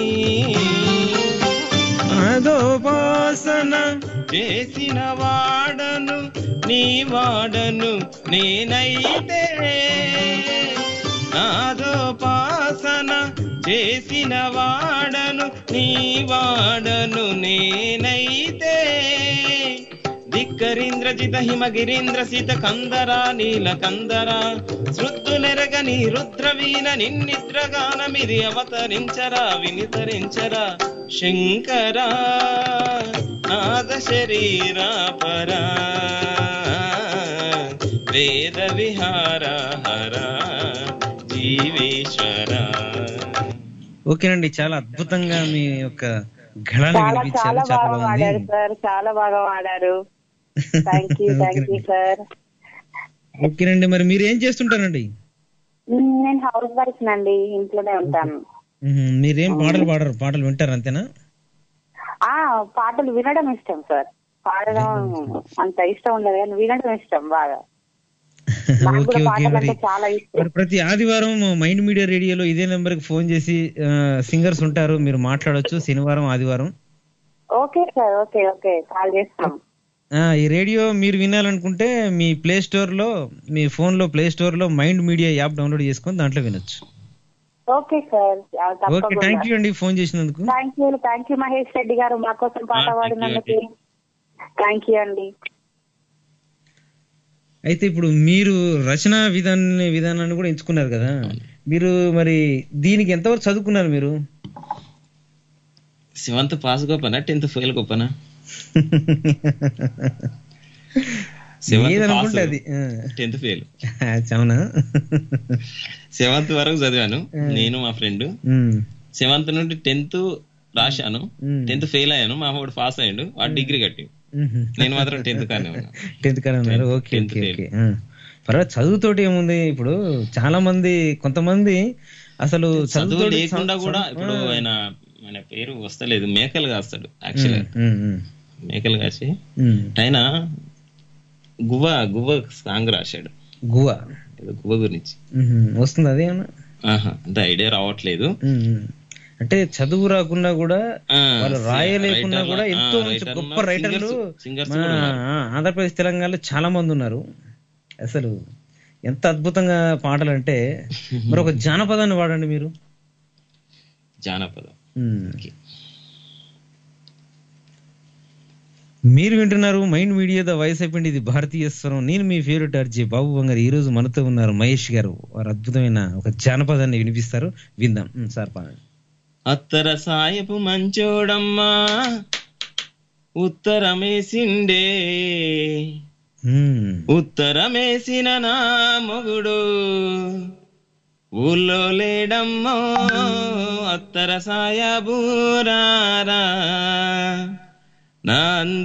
అదోపాసన చేసిన వాడను నీ వాడను నేనైతే నాదోపాసన చేసిన వాడను నీ వాడను నేనైతే ధిక్కరీంద్రజిత హిమగిరీంద్ర సీత కందరా నీల కందరా శృద్ధు నెర నీ రుద్రవీణ నిన్నిద్రగానమిది అవతరించరా వినితరించరా శంకరా నాద శరీరా పరా వేద విహార హర జీవేశ్వర. ఓకేనండి, చాలా అద్భుతంగా మీ యొక్క గళాన్ని చాలా వినిపించారు. చాలా చాలా బాగా వాడారు బాగుంది. సార్, చాలా బాగా వాడారు. Thank you thank you sir. ఓకేనండి, మరి మీరు ఏం చేస్తుంటారండి? నేను హౌస్ వైఫ్ నండి, ఇంట్లోనే ఉంటాను. మ్మ్. మీరేం పాటలు పాడరు, పాటలు వింటారు అంతేనా? ఆ పాటలు వినడం ఇష్టం సార్, పాడడం అంత ఇష్టం ఉండదు కానీ వినడం ఇష్టం బాగా. నాకు ఓకే కూడా ఓకే. పాటలు మరి అంటే చాలా ఇష్టం. మరి ప్రతి ఆదివారం మైండ్ మీడియా రేడియోలో ఇదే నెంబర్ కి ఫోన్ చేసి సింగర్స్ ఉంటారు, మీరు మాట్లాడొచ్చు శనివారం ఆదివారం. Okay sir, okay okay call చేస్తాం. ఆ, ఈ రేడియో మీరు వినాలనుకుంటే మీ ప్లే స్టోర్ లో, మీ ఫోన్ లో ప్లే స్టోర్ లో మైండ్ మీడియా యాప్ డౌన్లోడ్ చేసుకొని దాంట్లో వినొచ్చు. Okay sir, okay, thank you అండి ఫోన్ చేసినందుకు. Thank you thank you Mahesh Reddy గారు మా కోసం పాట పాడినందుకు. థ్యాంక్ యూ అండి. అయితే ఇప్పుడు మీరు రచనా విధాన విధానాన్ని కూడా ఎంచుకున్నారు కదా, మీరు మరి దీనికి ఎంతవరకు చదువుకున్నారు మీరు? సెవెంత్ పాస్ గొప్పనా టెన్త్ ఫెయిల్ గొప్పనా? సెవెంత్ అది టెన్త్ ఫెయిల్. అవునా? సెవెంత్ వరకు చదివాను నేను మా ఫ్రెండ్. సెవెంత్ నుండి టెన్త్ రాశాను, టెన్త్ ఫెయిల్ అయ్యాను. మా వాడు పాస్ అయ్యాడు, వాడు డిగ్రీ కట్టి, నేను మాత్రం టెన్త్ కానీ ఉన్నా. టెన్త్ కానీ ఉన్నారు. Okay okay okay. పర్వాలేదు, చదువుతోటి ఏముంది. ఇప్పుడు చాలా మంది, కొంతమంది అసలు చదువు లేకుండా కూడా, ఇప్పుడు ఆయన ఆయన పేరు వస్తలేదు, మేకలు కాస్తాడు యాక్చువల్ గా. మేకలు కాసి ఆయన గువ్వ గువ్వ సాంగ్ రాశాడు. గువ్వ గువ్వ గురించి వస్తుంది అది అంత ఐడియా రావట్లేదు. అంటే చదువు రాకుండా కూడా, వాళ్ళు రాయలేకున్నా కూడా ఎంతో మంచి గొప్ప రైటర్లు ఆంధ్రప్రదేశ్ తెలంగాణలో చాలా మంది ఉన్నారు. అసలు ఎంత అద్భుతంగా పాటలు అంటే. మరి ఒక జానపదాన్ని వాడండి మీరు. జానపదం మీరు వింటున్నారు మైండ్ మీడియా ద వాయిస్ అయిపోయింది, ఇది భారతీయ స్వరం. నేను మీ ఫేవరెట్ ఆర్జే బాబు బంగారు. ఈ రోజు మనతో ఉన్నారు మహేష్ గారు. వారు అద్భుతమైన ఒక జానపదాన్ని వినిపిస్తారు, విందాం సార్. పాడండి. అత్తర సాయపు మంచోడమ్మా ఉత్తరమేసిండే, ఉత్తరమేసిన నా మొగుడు ఊళ్ళో లేడమ్మో అత్తర సాయబూరారా నా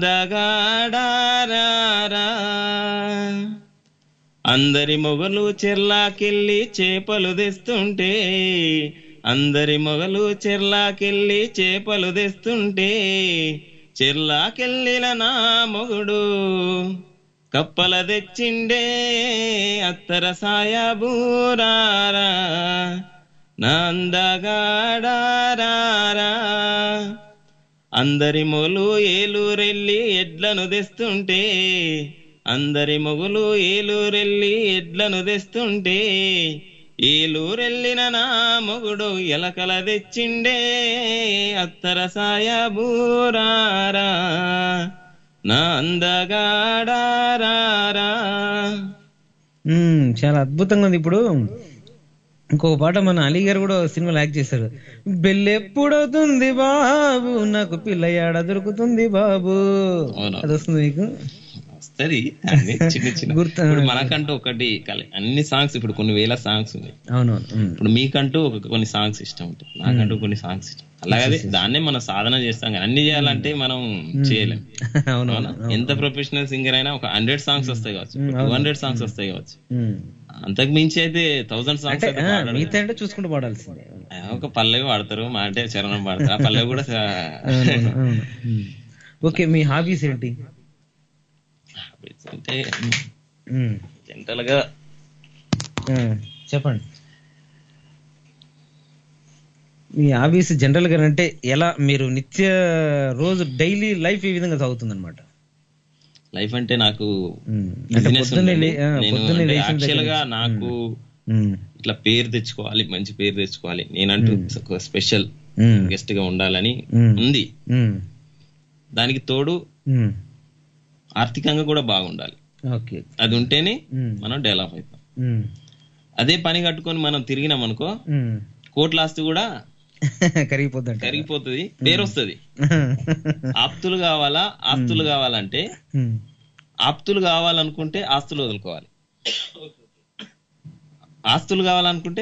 అందగాడారా. అందరి మొగలు చెర్లాకెళ్ళి చేపలు తెస్తుంటే, అందరి మొగలు చెర్లాకెళ్ళి చేపలు తెస్తుంటే, చెర్లాకెళ్ళిన నా మొగుడు కప్పల తెచ్చిండే అత్తర సాయబూరారా నా అందగాడారా. అందరి మొగలు ఏలూరెళ్ళి ఎడ్లను తెస్తుంటే, అందరి మొగలు ఏలూరెళ్ళి ఎడ్లను తెస్తుంటే, ఏలూరెళ్ళిన నా మొగుడు ఎలకల తెచ్చిండే అత్తర సాయబూరారా నా అందగాడారా. చాలా అద్భుతంగా ఉంది. ఇప్పుడు ఇంకొక పాట మన అలీ గారు కూడా సినిమాలో యాక్ట్ చేశారు. బెల్లెప్పుడవుతుంది బాబు నాకు పిల్లయాడ దొరుకుతుంది బాబు, అది వస్తుంది మీకు? వస్తుంది చిన్న చిన్న. ఇప్పుడు మనకంటూ ఒకటి అన్ని సాంగ్స్, ఇప్పుడు కొన్ని వేల సాంగ్స్ ఉన్నాయి. అవునవును. ఇప్పుడు మీకంటూ ఒక కొన్ని సాంగ్స్ ఇష్టం ఉంటుంది, నాకంటూ కొన్ని సాంగ్స్ ఇష్టం. అలాగే దాన్నే మనం సాధన చేస్తాం కానీ అన్ని చేయాలంటే మనం చేయలేం. ఎంత ప్రొఫెషనల్ సింగర్ అయినా ఒక హండ్రెడ్ సాంగ్స్ వస్తాయి కావచ్చు, టూ హండ్రెడ్ సాంగ్స్ వస్తాయి కావచ్చు, అంతకు మించి అయితే థౌసండ్ సాంగ్స్ అంటే చూసుకుంటూ పాడాల్సిందే. ఒక పల్లవి వాడతారు, మా అంటే చరణం పాడతారు, ఆ పల్లవి కూడా. ఓకే, మీ హాబీస్ ఏంటి? అంటే జనరల్ గా చెప్పండి. మీ హాబీస్ జనరల్ గా అంటే ఎలా, మీరు నిత్య రోజు డైలీ లైఫ్ ఏ విధంగా సాగుతుంది అనమాట? లైఫ్ అంటే నాకు యాక్చువల్ గా నాకు ఇట్లా పేరు తెచ్చుకోవాలి, మంచి పేరు తెచ్చుకోవాలి, నేనంటూ ఒక స్పెషల్ గెస్ట్ గా ఉండాలని ఉంది. దానికి తోడు ఆర్థికంగా కూడా బాగుండాలి. అది ఉంటేనే మనం డెవలప్ అవుతాం. అదే పని కట్టుకొని మనం తిరిగినాం అనుకో కోట్ల ఆస్తి కూడా కరిగిపోతుంది కరిగిపోతుంది పేరు వస్తుంది. ఆప్తులు కావాలా ఆస్తులు కావాలంటే ఆప్తులు కావాలనుకుంటే ఆస్తులు వదులుకోవాలి, ఆస్తులు కావాలనుకుంటే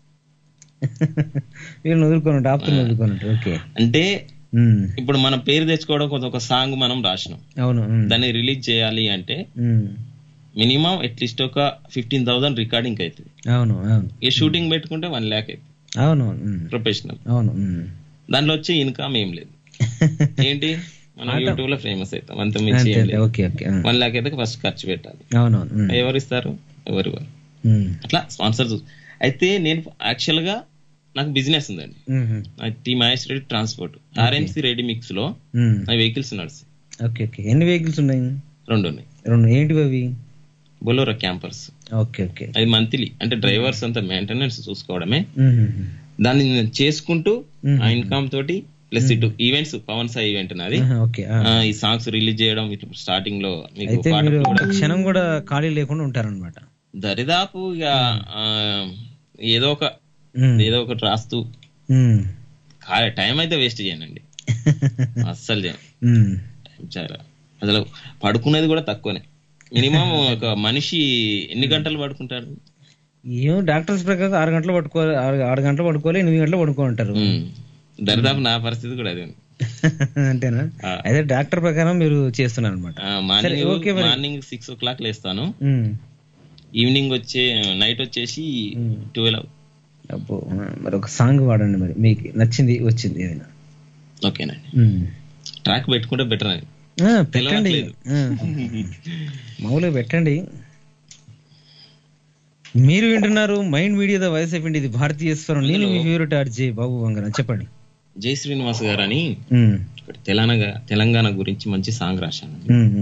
వీళ్ళని వదులుకోనంటే ఆప్తులు వదులుకోనంటే. ఓకే, అంటే ఇప్పుడు మనం పేరు తెచ్చుకోవడం కొంచెం ఒక సాంగ్ మనం రాసినాం, అవును, దాన్ని రిలీజ్ చేయాలి అంటే మినిమం అట్లీస్ట్ ఒక ఫిఫ్టీన్ థౌసండ్ రికార్డింగ్ అవుతుంది. అవును అవును. ఈ షూటింగ్ పెట్టుకుంటే వన్ ల్యాక్ అవుతుంది. అవును, ప్రొఫెషనల్. అవును. దాంట్లో వచ్చే ఇన్కమ్ ఏం లేదు. ఏంటి మనం యూట్యూబ్ లో ఫేమస్ అవుతాం, అంత మించి ఏం లేదు. వన్ ల్యాక్ అయితే ఫస్ట్ ఖర్చు పెట్టాలి. అవునవును. ఎవరు ఇస్తారు? ఎవరు అట్లా స్పాన్సర్స్. అయితే నేను యాక్చువల్ గా నాకు బిజినెస్ ఉందండి. T Mahesh Reddy transport RMC ready mix లో నా వెహికల్స్ నడుస్తాయి. Okay okay. ఎన్ని వెహికల్స్ ఉన్నాయి? రెండు ఉన్నాయి. రెండు ఏంటివి అవి? Bolero campers. Okay okay. అది మంత్లీ, అంటే డ్రైవర్స్ అంతా మెయింటెనెన్స్ చూసుకోవడమే, దాన్ని చేసుకుంటూ ఆ ఇన్కమ్ తోటి ప్లస్ ఇటు ఈవెంట్స్, పవన్ సాయి ఈవెంట్ నాది, ఈ సాంగ్స్ రిలీజ్ చేయడం స్టార్టింగ్ లో మీకు క్షణం కూడా ఖాళీ లేకుండా ఉంటారన్నమాట. దరిదాపు ఇక ఏదో ఒక ఏదో ఒకటి రాస్తూ టైం అయితే వేస్ట్ చేయనండి, అస్సలు చేయను. చాలా అసలు పడుకునేది కూడా తక్కువనే. మినిమం ఒక మనిషి ఎన్ని గంటలు పడుకుంటారు? ఏమో డాక్టర్స్ ప్రకారం ఆరు గంటలు పడుకోవాలి, ఆరు గంటలు పడుకోవాలి, ఎనిమిది గంటలు పడుకోంటారు. దరిదాపు నా పరిస్థితి కూడా అదే. అంతేనా? అయితే డాక్టర్ ప్రకారం మీరు చేస్తున్నారు అనమాట. మార్నింగ్ సిక్స్ ఓ క్లాక్ లేస్తాను, ఈవినింగ్ వచ్చే నైట్ వచ్చేసి ట్వెల్వ్. అబ్బో, మరి ఒక సాంగ్ వాడండి మరి, మీకు నచ్చింది వచ్చింది ఏదైనా. ఓకేనండి, ట్రాక్ పెట్టుకుంటే బెటర్ అని పెట్టండి, మామూలుగా పెట్టండి. మీరు వింటున్నారు mind media the voice of India, ఇది భారతీయ స్వరం. నేను మీ ఫేవరెట్ ఆర్జే బాబు బంగారం. చెప్పండి. జై శ్రీనివాస్ గారు అని తెలంగాణ తెలంగాణ గురించి మంచి సాంగ్ రాశాను.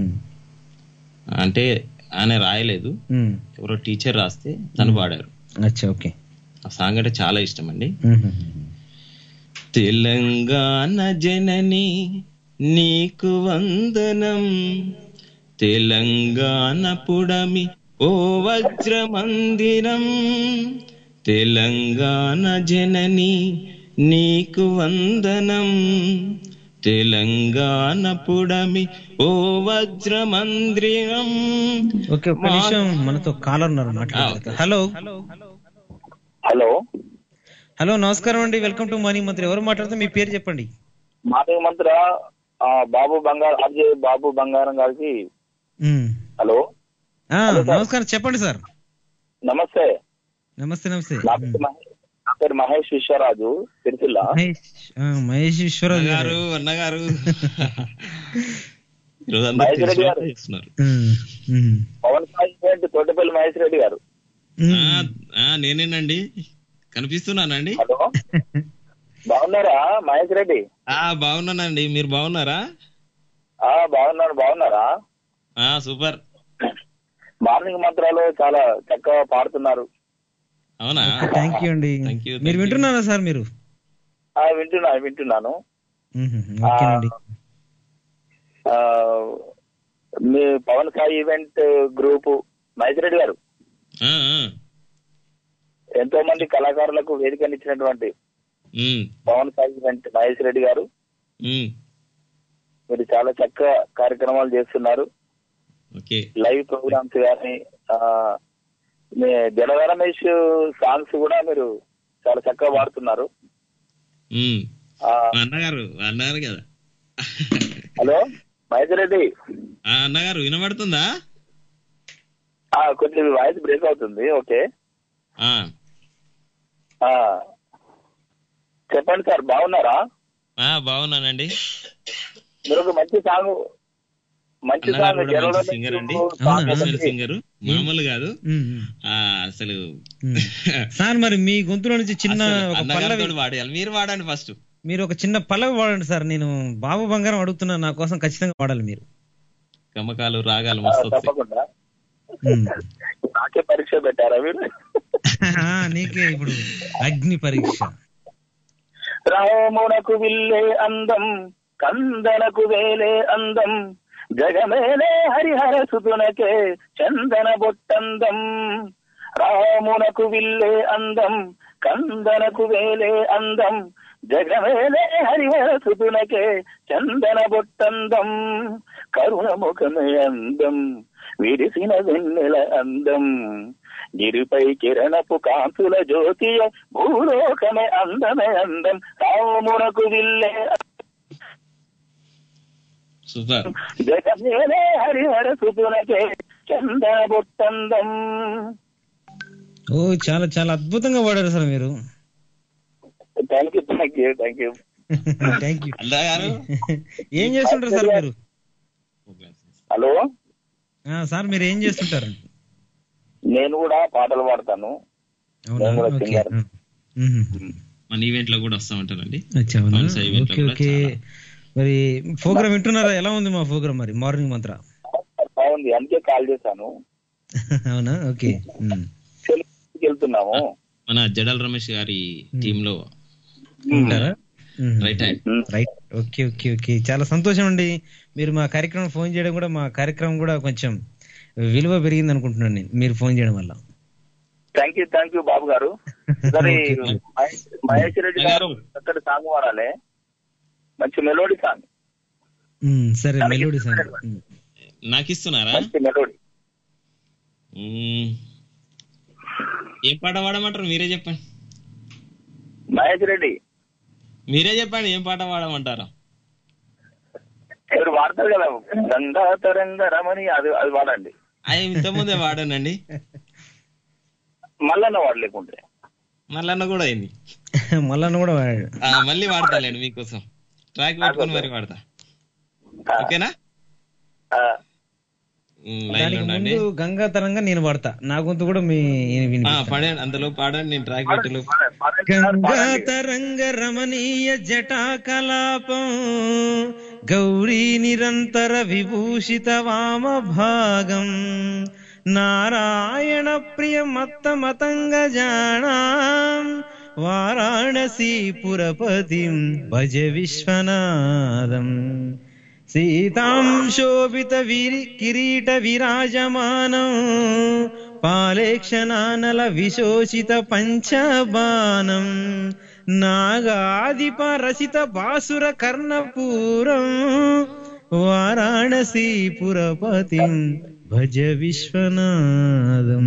అంటే ఆయన రాయలేదు, ఎవరో టీచర్ రాస్తే తను పాడారు. ఓకే. ఆ సాంగ్ అంటే చాలా ఇష్టం అండి. తెలంగాణ జనని నీకు వందనం, తెలంగాణ పుడమి ఓ వజ్ర మందిరం, తెలంగాణ జనని నీకు వందనం, తెలంగాణ పుడమి ఓ వజ్ర మందిరం. ఓకే, ఒక నిమిషం, మనతో కాలర్ ఉన్నారు, మాట్లాడతారు. హలో హలో హలో నమస్కారం అండి, వెల్కమ్ టు మార్నింగ్ మంత్రి. ఎవరు మాట్లాడుతున్నారు? మీ పేరు చెప్పండి. మార్నింగ్ మంత్రి బాబు బంగారం, అజయ్ బాబు బంగారం గారికి. హలో నమస్కారం, చెప్పండి సార్. నమస్తే నమస్తే నమస్తే. నా పేరు మహేష్ విశ్వరాజు, సిరిసిల్ల. మహేష్ విశ్వరాజు గారు అన్నగారు, మహేష్ రెడ్డి గారు, పవన్ సాయి తోటపల్లి మహేష్ రెడ్డి గారు. నేనేనండి, కనిపిస్తున్నానండి. హలో, బాగున్నారా మహేష్ రెడ్డి? బాగున్నానండి, మీరు బాగున్నారా? బాగున్నాను. బాగున్నారా? సూపర్. మార్నింగ్ మంత్రాలు చాలా చక్కగా పాడుతున్నారు. అవునా? థ్యాంక్ యూ అండి. మీరు వింటున్నారా సార్? మీరు వింటున్నా వింటున్నాను మీ పవన్ సాయి ఈవెంట్ గ్రూప్ మహేష్ రెడ్డి గారు ఎంతో మంది కళాకారులకు వేదికనిచ్చినటువంటి పవన్ సాయి ఈవెంట్ మహేష్ రెడ్డి గారు, మీరు చాలా చక్కగా కార్యక్రమాలు చేస్తున్నారు. లైవ్ ప్రోగ్రామ్స్ కానీ, మీ జనగణ రమేష్ సాంగ్స్ కూడా మీరు చాలా చక్కగా వాడుతున్నారు. అన్నగారు అన్నారు కదా. హలో మహేష్ రెడ్డి అన్నగారు, వినబడుతుందా? కొంచెం వాయిస్ బ్రేక్ అవుతుంది. ఓకే, చెప్పండి సార్, బాగున్నారా? బాగున్నానండి. మీరు ఒక మంచి సాంగ్ మంచి సింగర్ అండి, సింగర్ మామూలు కాదు అసలు. సార్ మరి మీ గొంతులో నుంచి చిన్న వాడాలి, మీరు వాడండి ఫస్ట్. మీరు ఒక చిన్న పల్లవి వాడండి సార్. నేను బాబు బంగారం అడుగుతున్నా, నా కోసం ఖచ్చితంగా వాడాలి మీరు. గమకాలు రాగాలు మస్తు. తప్పకుండా. నాకే పరీక్ష పెట్టారా మీరు? నీకే ఇప్పుడు అగ్ని పరీక్ష. రామునకు విల్లే అందం, కందనకు వేలే అందం, జగమేలే హరిహర సుతునకే చందన బొట్టందం, రామునకు విల్లే అందం కందనకు వేలే అందం జగమేలే హరిహర సుతునకే చందన బొట్టందం కరుణముఖమే అందం విరిసిన వెన్నెల అందం గిరిపై కిరణపు కాంతుల జ్యోతియ భూలోకమే అందమే అందం రామునకు విల్లే జగమేలే హరిహర సుతునకే చందన బొట్టందం. ఓ చాలా చాలా అద్భుతంగా పాడారు సార్ మీరు. Thank you thank you thank you thank you. ఏం చేస్తుంటారు సార్ మీరు? హలో సార్ మీరు ఏం చేస్తుంటారు? నేను కూడా పాటలు పాడతాను. మన ఈవెంట్ లో కూడా వస్తా ఉంటారండి. మరి ప్రోగ్రామ్ వింటున్నారా? ఎలా ఉంది మా ప్రోగ్రామ్? మరి మార్నింగ్ మంత్ర బాగుంది, అందుకే కాల్ చేశాను. అవునా? ఓకే. వెళ్తున్నాము. మన జడల్ రమేష్ గారి టీమ్ లో right right. Okay okay okay చాలా సంతోషం అండి. మీరు మా కార్యక్రమం ఫోన్ చేయడం కూడా మా కార్యక్రమం కూడా కొంచెం విలువ పెరిగింది అనుకుంటున్నాను నేను మీరు ఫోన్ చేయడం వల్ల. Thank you thank you Babu గారు. సరే మహేష్ రెడ్డి గారు అక్కడ సాంగ్ వాడాలి, మంచి మెలోడీ సాంగ్. సరే మెలోడీ సాంగ్ నాకు ఇస్తున్నారా? మెలోడీ ఏం పాట పాడమంటారు? మీరే చెప్పండి. మహేష్ రెడ్డి మీరే చెప్పండి ఏం పాట పాడమంటారా? ఎవరు వాడతారు కదా గంగా తరంగ రమణి, అది అది వాడండి. అవి ఇంతకుముందే వాడానండి. మల్లన్న వాడలేకుంటే మల్లన్న కూడా అయింది. మల్లన్న కూడా వాడాడు. మళ్ళీ వాడతాలేండి మీకోసం, ట్రాక్ పెట్టుకుని మరి వాడతా. ఓకేనా? దానికి ముందు గంగా తరంగా నేను పాడతా, నా గొంతు కూడా మీ పాడండి. అందులో పాడండి, నేను ట్రాక్ పెట్టలు. గంగా తరంగ రమణీయ జటా కలాపం గౌరీ నిరంతర విభూషిత వామ భాగం నారాయణ ప్రియ మత్త మతంగ జానాం వారాణసీ పురపతిం భజ విశ్వనాథం సీతాం శోభిత విరి కిరీట విరాజమానం పాలేక్షణానల విశోషిత పంచబాణం నాగాదిప రసిత బాసుర కర్ణపూరం వారాణసీ పురపతిం భజ విశ్వనాథం.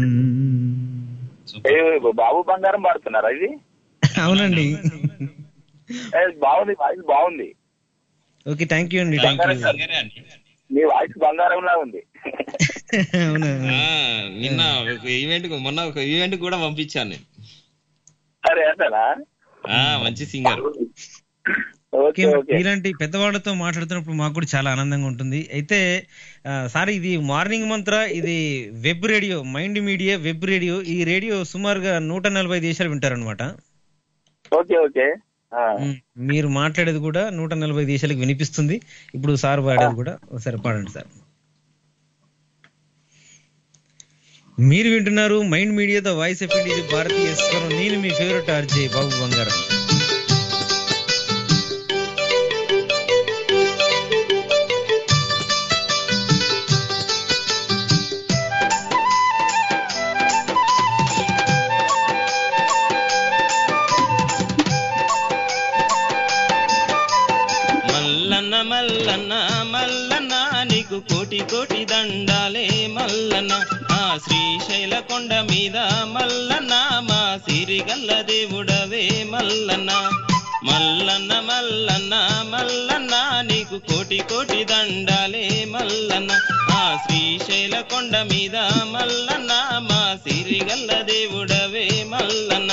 బాబు బంగారం పాడుతున్నారా ఇది? అవునండి. బాగుంది, వాయిస్ బాగుంది. ఓకే థ్యాంక్ యూ అండి. మీ వాయిస్ బంగారంలా ఉంది. నిన్న ఒక ఈవెంట్ మొన్న ఒక ఈవెంట్ కూడా పంపించాను నేను. సరే అంతేనా? మంచి సింగర్. ఇలాంటి పెద్దవాళ్ళతో మాట్లాడుతున్నప్పుడు మాకు కూడా చాలా ఆనందంగా ఉంటుంది. అయితే సార్ ఇది మార్నింగ్ మంత్ర, ఇది web radio, mind media web radio. ఈ రేడియో సుమారుగా నూట నలభై దేశాలు వింటారనమాట. Okay okay. మీరు మాట్లాడేది కూడా నూట నలభై దేశాలకు వినిపిస్తుంది. ఇప్పుడు సార్ పాడేది కూడా ఒకసారి పాడండి సార్. మీరు వింటున్నారు mind media the voice of India, ఇది భారతీయ స్వరం. నేను మీ ఫేవరెట్ ఆర్జే బాబు బంగారం. మల్లన్న మల్లన్న నీకు కోటి కోటి దండాలే మల్లన్న, ఆ శ్రీశైల కొండ మీద మల్లన్న మా సిరిగల్ల దేవుడవే మల్లన్న. మల్లన్న మల్లన్న మల్లన్న నీకు కోటి కోటి దండాలే మల్లన్న, ఆ శ్రీశైల కొండ మీద మల్లన్న మా సిరిగల్ల దేవుడవే మల్లన్న.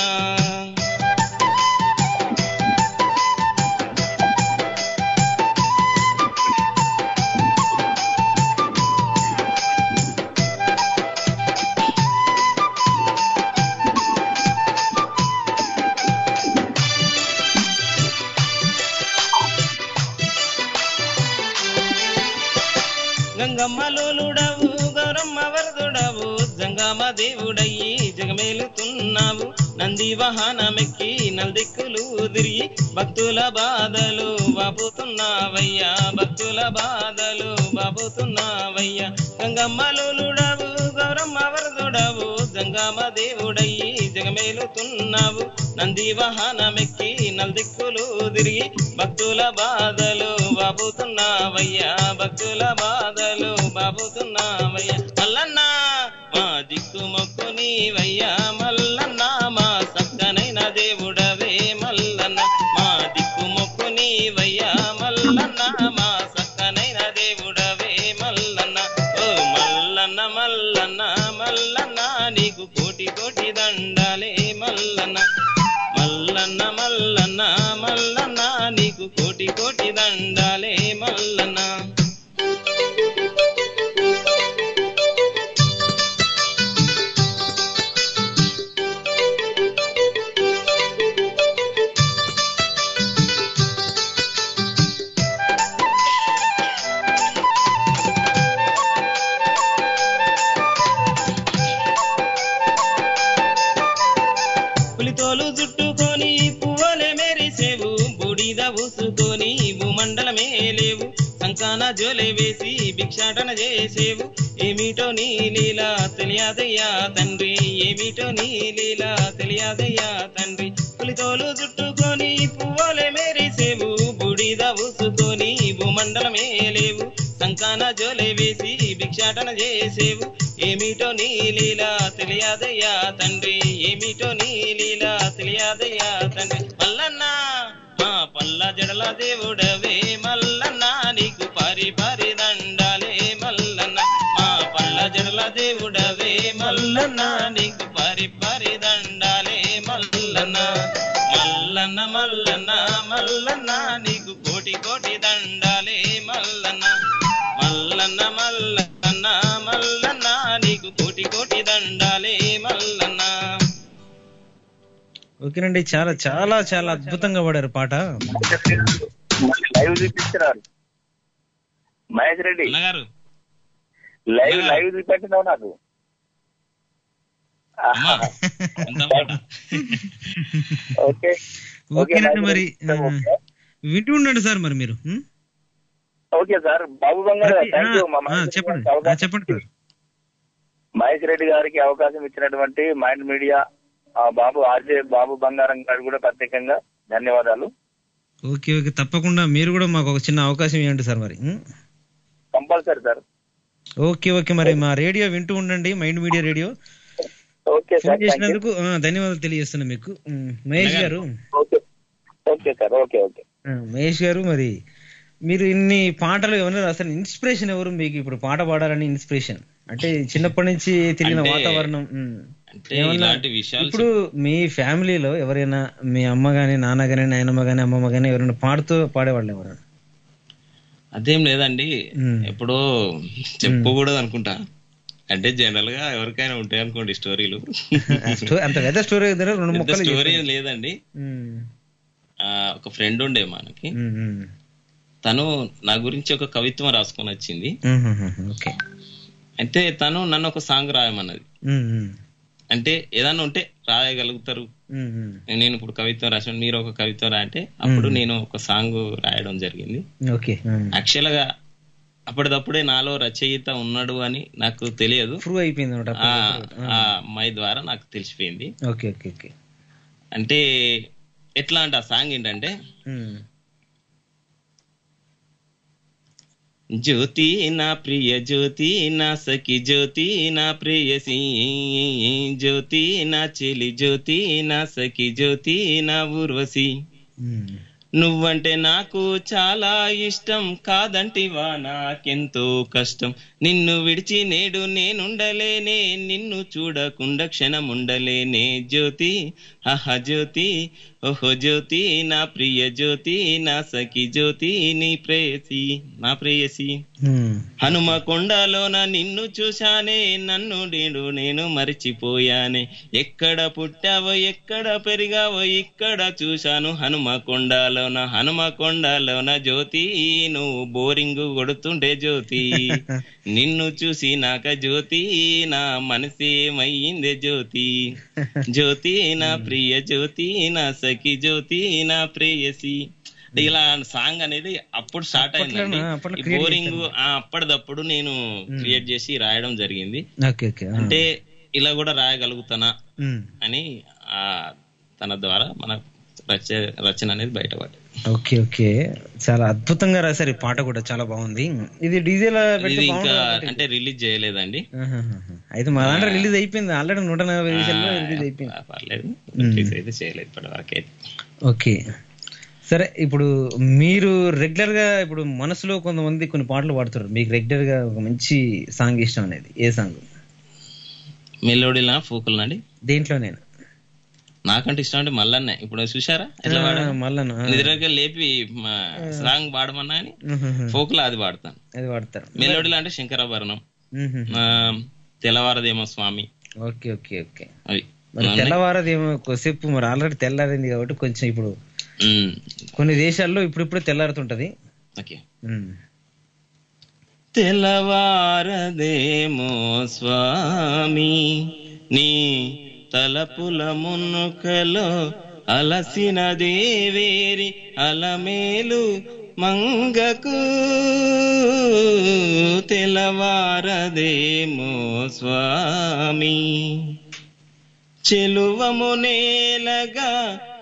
గంగమ్మలోలుడవు గౌరమ్మ వరదుడవు జంగమ దేవుడయ్యి జగమేలుతున్నావు, నంది వాహనమెక్కి నల్దిక్కులు తిరిగి భక్తుల బాధలు బాపుతున్నావయ్యా, భక్తుల బాధలు బాపుతున్నావయ్యా. గంగమ్మలోలుడవు గౌరమ్మ వరదుడవు జంగామ దేవుడయ్యి జగమేలుతున్నావు నంది వాహనమెక్కి నల్దిక్కులు తిరిగి భక్తుల బాధలు బాబుతున్నావయ్యా భక్తుల బాధలు బాబుతున్నావయ్యా మల్లన్న మా దిక్కు మొక్కు నీవయ్యా మల్లన్న మా సక్కనైన దేవుడవే మల్లన్న మా దిక్కు మొక్కు నీవయ్యా మల్లన్న మా సక్కనైన దేవుడవే మల్లన్న ఓ మల్లన్న మల్లన్న మల్లన్న నీకు కోటి కోటి దండాలే మల్లన్న మల్లన్న మల్లన్న మల్లన్న నీకు కోటి కోటి దండాలే మల్లన్న. పులితోలు చుట్టుకొని పువ్వలే మెరిసేవు బూడిద ఊసుకొని భూమండలమే లేవు సంకాన జోలే వేసి భిక్షాటన చేసేవు ఏమిటో నీ లీలా తెలియదయ్యా తండ్రి ఏమిటో నీ లీలా తెలియదయ్యా తండ్రి పులితోలు చుట్టుకొని పువ్వలే మెరిసేవు బూడిద ఊసుకొని భూమండలమే లేవు సంకాన జోలే వేసి భిక్షాటన చేసేవు ఏమిటో నీ లీలా తెలియదయ్యా తండ్రి ఏమిటో నీ లీలా తెలియదయ్యా తండ్రి మల్లన్న మా పల్ల జడల దేవుడవే మల్లన్న నీకు పారి పారి దండాలే మల్లన్న మా పల్ల జడల దేవుడవే మల్లన్న నీకు పారి పారి దండాలే మల్లన్న మల్లన్న మల్లన్న మల్లన్న నీకు కోటి కోటి దండాలే మల్లన్న మల్లన్న మల్లన్న మల్లన్న నీకు కోటి కోటి దండాలే మల్లన్న. ఓకేనండి, చాలా చాలా చాలా అద్భుతంగా పాడారు పాట. లైవ్ చూపిస్తున్నారు మహేష్ రెడ్డి గారు, లైవ్ లైవ్ చూపెట్టినావు నాకు. ఓకే ఓకేనండి, మరి వింటూ ఉండండి సార్ మరి మీరు. Okay sir. బాబు బంగారు చెప్పండి చెప్పండి సార్. మహేష్ రెడ్డి గారికి అవకాశం ఇచ్చినటువంటి mind media Babu RJ Babu Bangaram గారు కూడా ప్రత్యేకంగా ధన్యవాదాలు. ఓకే ఓకే, తప్పకుండా మీరు కూడా మాకు ఒక చిన్న అవకాశం ఇవ్వండి సార్ మరి. Compulsory sir. ఓకే ఓకే, మరి మా రేడియో వింటూ ఉండండి, mind media radio. Okay sir, చేసినందుకు ధన్యవాదాలు తెలియజేస్తున్నా మీకు. మహేష్ గారు. Okay sir. Okay okay Mahesh గారు, మరి మీరు ఇన్ని పాటలు ఎవరు అసలు ఇన్స్పిరేషన్ ఎవరు మీకు ఇప్పుడు పాట పాడాలని ఇన్స్పిరేషన్? అంటే చిన్నప్పటి నుంచి తిరిగిన వాతావరణం ఇప్పుడు మీ ఫ్యామిలీలో ఎవరైనా మీ అమ్మ గాని నాన్న గాని నాయనమ్మ గాని అమ్మమ్మ గాని ఎవరైనా పాడుతూ పాడేవాళ్ళు ఎవరు? అదేం లేదండి, ఎప్పుడో చెప్పకూడదు అనుకుంటా. అంటే జనరల్ గా ఎవరికైనా ఉంటాయి అనుకోండి స్టోరీలు. అంత పెద్ద స్టోరీ స్టోరీ లేదండి. ఒక ఫ్రెండ్ ఉండే మనకి, తను నా గురించి ఒక కవిత్వం రాసుకొని వచ్చింది. అయితే తను నన్ను ఒక సాంగ్ రాయమన్నది. అంటే ఏదన్నా ఉంటే రాయగలుగుతారు, నేను ఇప్పుడు కవిత్వం రాసాను, మీరు ఒక కవిత్వం రాయంటే అప్పుడు నేను ఒక సాంగ్ రాయడం జరిగింది. యాక్చువల్ గా అప్పటిదప్పుడే నాలో రచయిత ఉన్నాడు అని నాకు తెలియదు, ఆ అమ్మాయి ద్వారా నాకు తెలిసిపోయింది. అంటే ఎట్లా అంటే ఆ సాంగ్ ఏంటంటే, జ్యోతి నా ప్రియ జ్యోతి నా సఖి జ్యోతి నా ప్రేయసి జ్యోతి నా చెలి జ్యోతి నా సఖి జ్యోతి నా ఊర్వశి నువ్వంటే నాకు చాలా ఇష్టం కాదంటివా నాకెంతో కష్టం నిన్ను విడిచి నేడు నేనుండలేనే నిన్ను చూడకుండా క్షణం ఉండలేనే జ్యోతి ఆహా జ్యోతి ఓహో జ్యోతి నా ప్రియ జ్యోతి నా సఖి జ్యోతి నీ ప్రేయసి నా ప్రేయసి హనుమకొండలోన నిన్ను చూశానే నన్ను నేడు నేను మరిచిపోయానే ఎక్కడ పుట్టావో ఎక్కడ పెరిగావో ఇక్కడ చూశాను హనుమకొండలోన హనుమకొండలోన జ్యోతి నువ్వు బోరింగ్ కొడుతుండే జ్యోతి నిన్ను చూసి నాక జ్యోతి నా మనసేమయ్యిందే జ్యోతి జ్యోతి నా ప్రియ జ్యోతి నా సఖి జ్యోతి నా ప్రేయసి ఇలా సాంగ్ అనేది అప్పుడు స్టార్ట్ అయిందండి. ఈ బోరింగ్ అప్పటిదప్పుడు నేను క్రియేట్ చేసి రాయడం జరిగింది. అంటే ఇలా కూడా రాయగలుగుతానా అని ఆ తన ద్వారా మన రచన అనేది బయటపడి. ఓకే ఓకే చాలా అద్భుతంగా రాశారు. ఈ పాట కూడా చాలా బాగుంది. ఇది డీజేలా ఇంకా అంటే రిలీజ్ చేయలేదండి. అయితే మా దాంట్లో రిలీజ్ అయిపోయింది ఆల్రెడీ. నూట నలభై నిమిషాల్లో రిలీజ్ అయిపోయింది. పర్లేదు, రిలీజ్ అయితే చేయలేదు ఇప్పటి వరకు అయితే. ఓకే సరే, ఇప్పుడు మీరు రెగ్యులర్ గా ఇప్పుడు మనసులో కొంతమంది కొన్ని పాటలు పాడుతారు, మీకు రెగ్యులర్ గా ఒక మంచి సాంగ్ ఇష్టం అనేది ఏ సాంగ్? మెలోడీలా ఫోకుల్ అండి? దేంట్లో నేను నాకంటే ఇష్టం అంటే మల్లన్న. ఇప్పుడు చూసారా ఎట్లా మల్లన్న నిద్రగా లేపి సాంగ్ పాడమన్నా అని ఫోకులా అది పాడతాను. అది పాడతారు. మెలోడీలా అంటే శంకరాభరణం, తెల్లవారదేమో స్వామి. ఓకే ఓకే ఓకే అవి తెల్లవారదేమో కొద్దిసేపు మరి ఆల్రెడీ తెల్లారింది కాబట్టి కొంచెం ఇప్పుడు కొన్ని దేశాల్లో ఇప్పుడిప్పుడు తెల్లారుతుంటది. ఓకే తెల్లవారదేమో స్వామి నీ తలపుల మున్నుకలో అలసిన దేవేరి అలమేలు మంగకు తెల్లవారదేమో స్వామి చెలువము నేలగా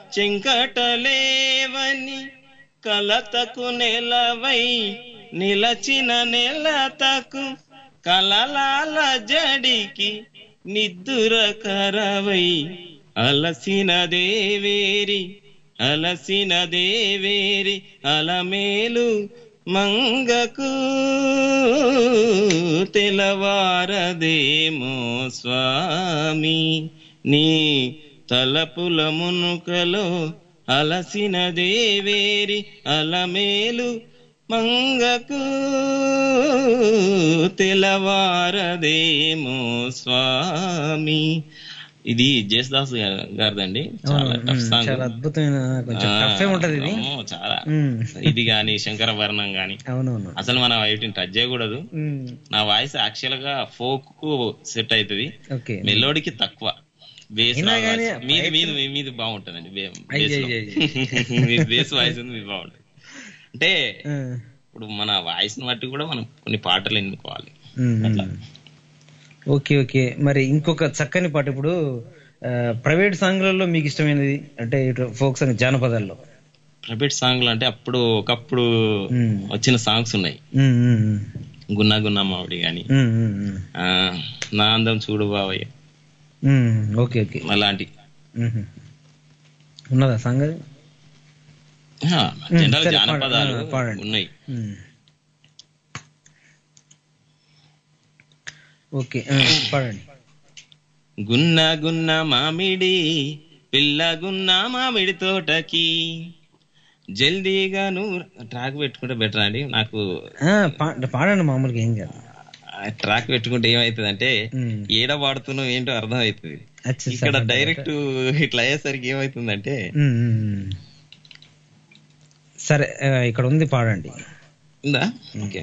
చెంకటలేవని కలతకు నెలవై నిలచిన నెలతకు కలలాల జడికి నిద్దుర కరవై అలసిన దేవేరి అలసిన దేవేరి అలమేలు మంగకు తెల్లవారదేమో స్వామి నీ తలపుల మునుకలో అలసిన దేవేరి అలమేలు మంగకు తెల్లవారదేమో స్వామి. ఇది జేసుదాస్ గారిదండి. చాలా టఫ్ సాంగ్, చాలా అద్భుతమైన ఉంటది ఇది. చాలా ఇది గాని శంకరభరణం గాని అసలు మన వీటిని టచ్ చేయకూడదు. నా వాయిస్ యాక్చువల్ గా ఫోక్ కు సెట్ అవుతుంది, మెలోడీకి తక్కువ. బేస్ మీది మీది మీది బాగుంటదండి, బేస్ వాయిస్ ఉంది మీది బాగుంటది. అంటే ఇప్పుడు మన వాయిస్ ని బట్టి కూడా మనం కొన్ని పాటలు ఎన్నుకోవాలి. ఓకే ఓకే మరి ఇంకొక చక్కని పాట ఇప్పుడు ప్రైవేట్ సాంగ్లలో మీకు ఇష్టమైనది అంటే ఫోక్ సాంగ్ జానపదాల్లో? ప్రైవేట్ సాంగ్లు అంటే అప్పుడు ఒకప్పుడు వచ్చిన సాంగ్స్ ఉన్నాయి. గున్నా గున్నా మామిడి గాని, నా అందం చూడు బావయ్య, ఓకే ఓకే అలాంటి ఉన్నదా సాంగ్? అది జనరల్ జానపదాలు ఉన్నాయి. ఓకే పాడండి. గున్న గున్న మామిడి పిల్ల గున్న మామిడి తోటకి జల్దీగా నువ్వు ట్రాక్ పెట్టుకుంటే బెటర్ అండి. నాకు పాడండి మామూలుగా, ఏం కాదు. ట్రాక్ పెట్టుకుంటే ఏమైతుంది అంటే ఏడ పాడుతున్నావు ఏంటో అర్థం అవుతుంది. ఇక్కడ డైరెక్ట్ ఇట్లా అయ్యేసరికి ఏమైతుందంటే సరే ఇక్కడ ఉంది పాడండి. ఉందా? ఓకే.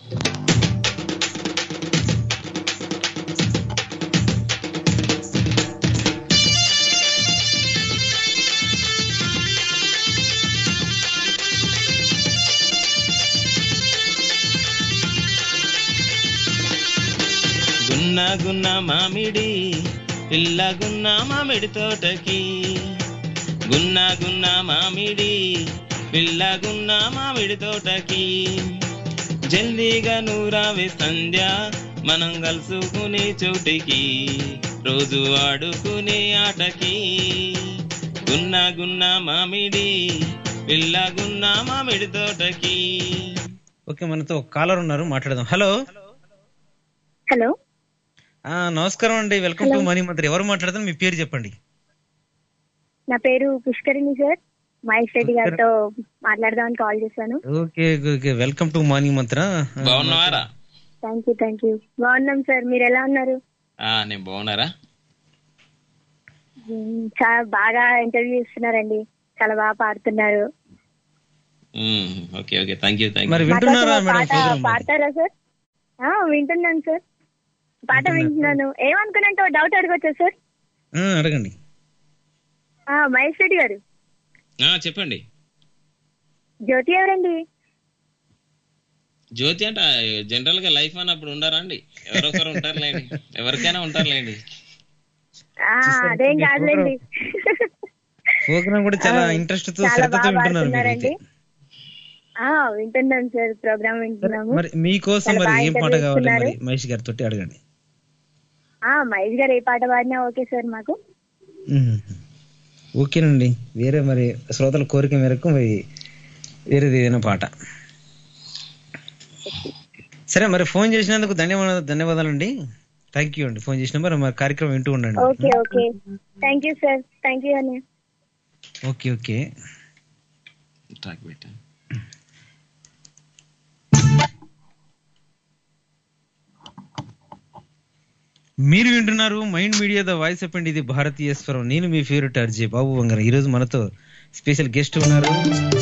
గున్న గున్న మామిడి పిల్ల గున్న మామిడి తోటకి గున్న గున్న మామిడి పిల్ల గున్న మామిడి తోటకి జల్దీగా నూరావే సంధ్య మనం కలుసుకునే చోటికి రోజు ఆడుకునే ఆటకి గున్న గున్న మామిడి పిల్ల గున్న మామిడి తోటకి. ఓకే, మనతో కాలర్ ఉన్నారు, మాట్లాడదాం. హలో హలో నమస్కారం అండి, వెల్కమ్ టు మనీ మంత్రి. ఎవరు మాట్లాడతారు, మీ పేరు చెప్పండి. నా పేరు పుష్కరిణి సార్, మహేష్ రెడ్డి గారితో మాట్లాడదామని కాల్ చేశాను. Okay okay, welcome to money Mantra. బాగున్నారా? థ్యాంక్ యూ థ్యాంక్ యూ బాగున్నాం సార్, మీరు ఎలా ఉన్నారు? నేను బాగున్నారా? చాలా బాగా ఇంటర్వ్యూ ఇస్తున్నారండి, చాలా బాగా పాడుతున్నారు. Okay okay, thank you thank you. పాడతారా సార్? వింటున్నాను సార్, పాట వింటున్నాను. ఏమనుకున్నట్టు డౌట్ అడగొచ్చా సార్? అడగండి. మహేష్ రెడ్డి గారు చెప్పండి. జ్యోతి ఎవరండి? జ్యోతి అంటే జనరల్ గా లైఫ్ అన్నప్పుడు ఉండారండి, ఎవరొకరు ఉంటారులేండి, ఎవరికైనా ఉంటారులేండి. ఆ, అదేం కాదులేండి. ప్రోగ్రామ్ కూడా చాలా ఇంట్రెస్ట్ తో శ్రద్ధతో వింటున్నారు మీరైతే. ఆ, వింటున్నాం సార్, ప్రోగ్రామ్ వింటున్నాము. మరి మీకోసం మరి ఏం పాట కావాలి మరి మహేష్ గారి తోటి అడగండి. ఆ, మహేష్ గారు ఏ పాట పాడినా ఓకే సార్ మాకు. ఓకేనండి. వేరే మరి శ్రోతల కోరిక మేరకు మరి వేరేది ఏదైనా పాట. సరే మరి ఫోన్ చేసినందుకు ధన్యవాదాలు ధన్యవాదాలండి థ్యాంక్ యూ అండి. ఫోన్ చేసిన మరి మరి కార్యక్రమం వింటూ ఉండండి. Okay okay thank you sir. Thank you అన్నయ్య. ఓకే ఓకే మీరు వింటున్నారు mind media the voice of India, ఇది భారతీయ స్వరం. నేను మీ ఫేవరెట్ ఆర్జే బాబు బంగారం. ఈ రోజు మనతో స్పెషల్ గెస్ట్ ఉన్నారు.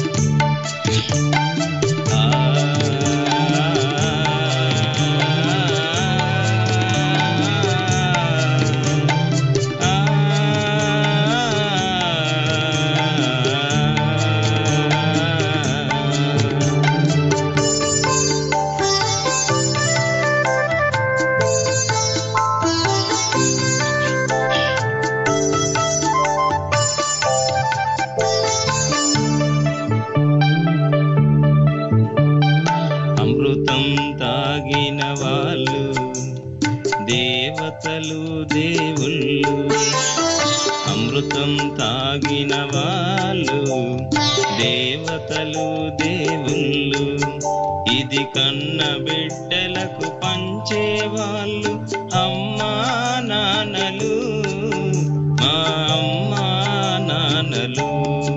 దేవతలు దేవుళ్ళు, అమృతం తాగిన వాళ్ళు దేవతలు దేవుళ్ళు, ఇది కన్న బిడ్డలకు పంచేవాళ్ళు అమ్మా నాన్నలు, మా అమ్మా నాన్నలు.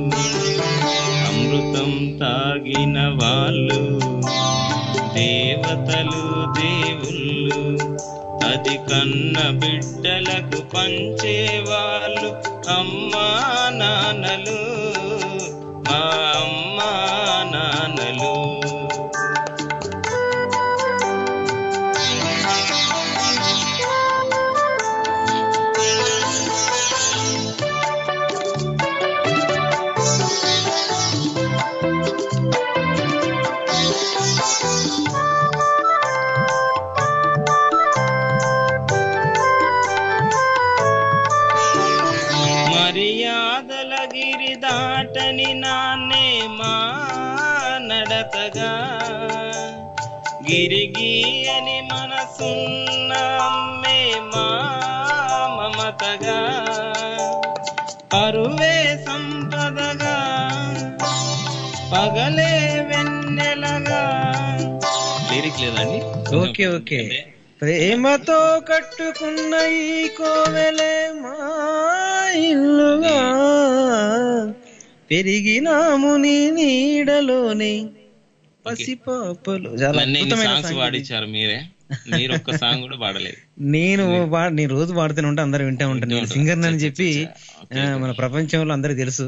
అమృతం తాగిన వాళ్ళు దేవతలు దేవుళ్ళు, అది కన్న బిడ్డలకు పంచేవాళ్ళు అమ్మా నాన్నలు, మా అమ్మా నాన్నలు. మర్యాదల గిరి దాటని నాన్నే మా నడతగా, గిరిగీయని మనసున్న అమ్మే మా మమతగా, పరువే సంపదగా పగలే వెన్నెలగా. లిరిక్ లేదండి. Okay okay. ప్రేమతో కట్టుకున్న ఈ కోవెలే మా ఇల్లుగా, పెరిగినాము నీ నీడలోనే పసిపాపలు. సాంగ్స్ పాడించారు మీరే, మీరు ఒక్క సాంగ్ కూడా పాడలేదు. నేను నేను రోజు పాడుతూనే ఉంటా, అందరూ వింటూ ఉంటాను. నేను సింగర్ అని చెప్పి మన ప్రపంచంలో అందరికి తెలుసు.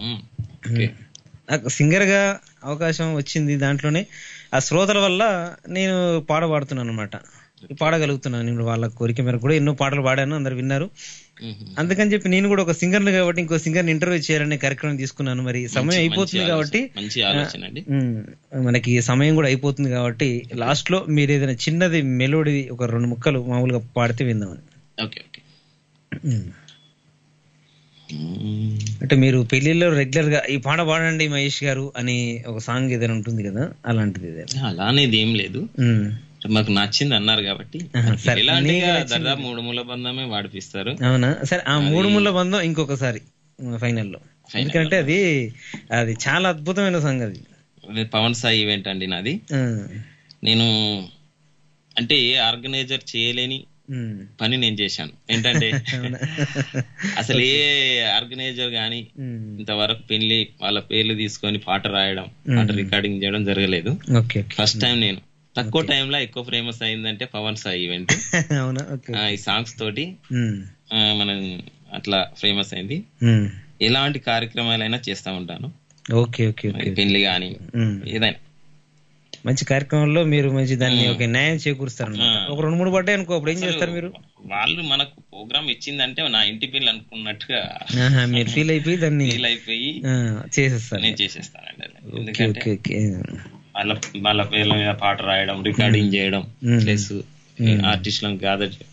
నాకు సింగర్ గా అవకాశం వచ్చింది దాంట్లోనే, ఆ శ్రోతల వల్ల నేను పాట పాడుతున్నాను అనమాట, పాడగలుగుతున్నాను. నేను వాళ్ళ కోరిక మేరకు కూడా ఎన్నో పాటలు పాడాను, అందరు విన్నారు. అందుకని చెప్పి నేను కూడా ఒక సింగర్ కాబట్టి ఇంకో సింగర్ ఇంటర్వ్యూ చేయాలనే కార్యక్రమం తీసుకున్నాను. మరి సమయం అయిపోతుంది కాబట్టి, మనకి సమయం కూడా అయిపోతుంది కాబట్టి లాస్ట్ లో మీరు ఏదైనా చిన్నది మెలోడీ ఒక రెండు ముక్కలు మామూలుగా పాడితే విందామని. అంటే మీరు పెళ్లిలో రెగ్యులర్ గా ఈ పాట పాడండి మహేష్ గారు అని ఒక సాంగ్ ఏదైనా ఉంటుంది కదా, అలాంటిది ఏదైనా? అలానేది ఏం లేదు, మాకు నచ్చింది అన్నారు కాబట్టి. దాదాపు మూడు ముళ్ళ బంధమే వాడిపిస్తారు. అవునా? సరే, ఆ మూడు ముళ్ళ బంధం ఇంకొకసారి ఫైనల్లో, ఎందుకంటే అది అది చాలా అద్భుతమైన సాంగ్. అది పవన్ సాయి ఈవెంట్ అండి నాది. నేను అంటే ఏ ఆర్గనైజర్ చేయలేని పని నేను చేశాను. ఏంటంటే అసలు ఏ ఆర్గనైజర్ గాని ఇంతవరకు పెళ్లి వాళ్ళ పేర్లు తీసుకొని పాట రాయడం, పాట రికార్డింగ్ చేయడం జరగలేదు. ఫస్ట్ టైం నేను తక్కువ టైంలో ఎక్కువ ఫేమస్ అయిందంటే పవన్ సాయి ఈవెంట్. ఈ సాంగ్స్ తోటి మనం అట్లా ఫేమస్ అయింది. ఎలాంటి కార్యక్రమాలైనా చేస్తా ఉంటాను, పెళ్లి గాని ఏదైనా. మంచి కార్యక్రమంలో మీరు మంచి దాన్ని ఒక న్యాయం చేకూరుస్తారు. ఒక రెండు మూడు పడ్డాయి అనుకో, అప్పుడు ఏం చేస్తారు మీరు? వాళ్ళు మనకు ప్రోగ్రామ్ ఇచ్చిందంటే నా ఇంటి పిల్లలు అనుకున్నట్టుగా మీరు ఫీల్ అయిపోయి దాన్ని ఫీల్ అయిపోయి చేసేస్తారు. నేను చేసేస్తానండి. ఎందుకంటే వాళ్ళ వాళ్ళ పేర్ల మీద పాట రాయడం, రికార్డింగ్ చేయడం, ప్లస్ ఆర్టిస్టులను గ్యాదర్ చేయడం.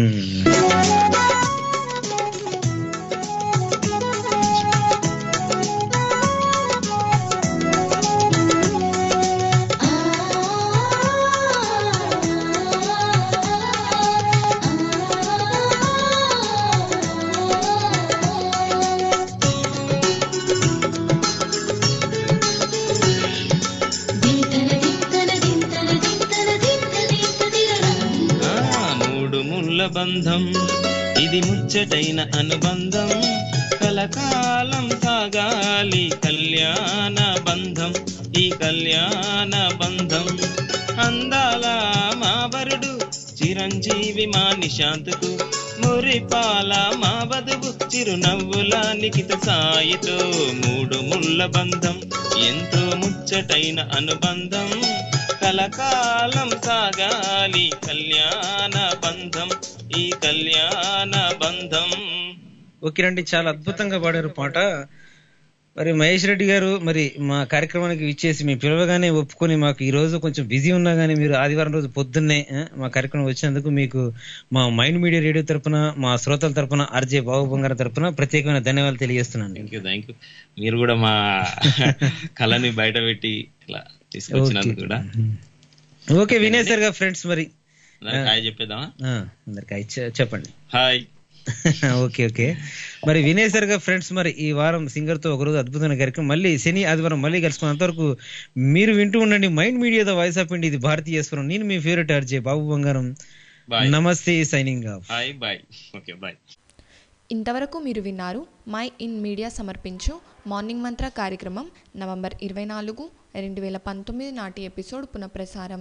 బంధం ఇది ముచ్చటైన అనుబంధం, కలకాలం సాగాలి కళ్యాణ బంధం, ఈ కళ్యాణ బంధం. అందాల మా వరుడు చిరంజీవి మా నిశాంత్కు, మురిపాల మా వధువు చిరునవ్వుల నిఖిత సాయితో. మూడు ముళ్ళ బంధం ఎంతో ముచ్చటైన అనుబంధం, కలకాలం సాగాలి కళ్యాణ బంధం, ఈ కళ్యాణ బంధం. ఓకే రండి, చాలా అద్భుతంగా పాడారు పాట. మరి మహేష్ రెడ్డి గారు, మరి మా కార్యక్రమానికి ఇచ్చేసి మీ పిలవగానే ఒప్పుకొని, మాకు ఈ రోజు కొంచెం బిజీ ఉన్నా గానీ మీరు ఆదివారం రోజు పొద్దున్నే మా కార్యక్రమం వచ్చినందుకు మీకు మా మైండ్ మీడియా రేడియో తరపున, మా శ్రోతల తరపున, ఆర్జే బాబు బంగారం తరపున ప్రత్యేకమైన ధన్యవాదాలు తెలియజేస్తున్నాను. థ్యాంక్ యూ థ్యాంక్ యూ మీరు కూడా మా కళని బయట పెట్టి ఇలా తీసుకొచ్చినందుకు కూడా. ఓకే వినయ్ సార్ గా ఫ్రెండ్స్, మరి హాయ్ చెప్పేద్దామా? అందరికి హాయ్ చెప్పండి. హాయ్. ఓకే ఓకే మరి వినయ్ సార్ గా ఫ్రెండ్స్, మరి ఈ వారం సింగర్ తో ఒకరోజు అద్భుతమైన కార్యక్రమం. మళ్ళీ శని ఆదివారం మళ్ళీ కలుసుకున్నంత వరకు మీరు వింటూ ఉండండి mind media the voice of India. ఇది భారతీయ స్వరం. నేను మీ ఫేవరెట్ ఆర్జే బాబు బంగారం. నమస్తే, signing off. Hi bye. Okay bye. ఇంతవరకు మీరు విన్నారు మై ఇన్ మీడియా సమర్పించు మార్నింగ్ మంత్ర కార్యక్రమం నవంబర్ ఇరవై నాలుగు రెండు వేల పంతొమ్మిది నాటి ఎపిసోడ్ పునఃప్రసారం.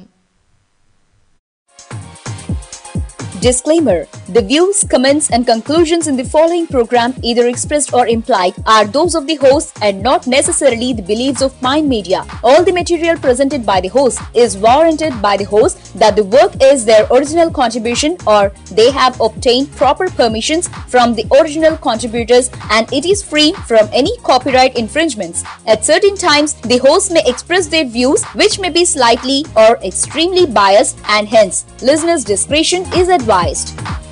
Disclaimer: the views, comments and conclusions in the following program, either expressed or implied, are those of the host and not necessarily the beliefs of Mind Media. All the material presented by the host is warranted by the host that the work is their original contribution or they have obtained proper permissions from the original contributors and it is free from any copyright infringements. At certain times, the host may express their views which may be slightly or extremely biased and hence listeners' discretion is advised.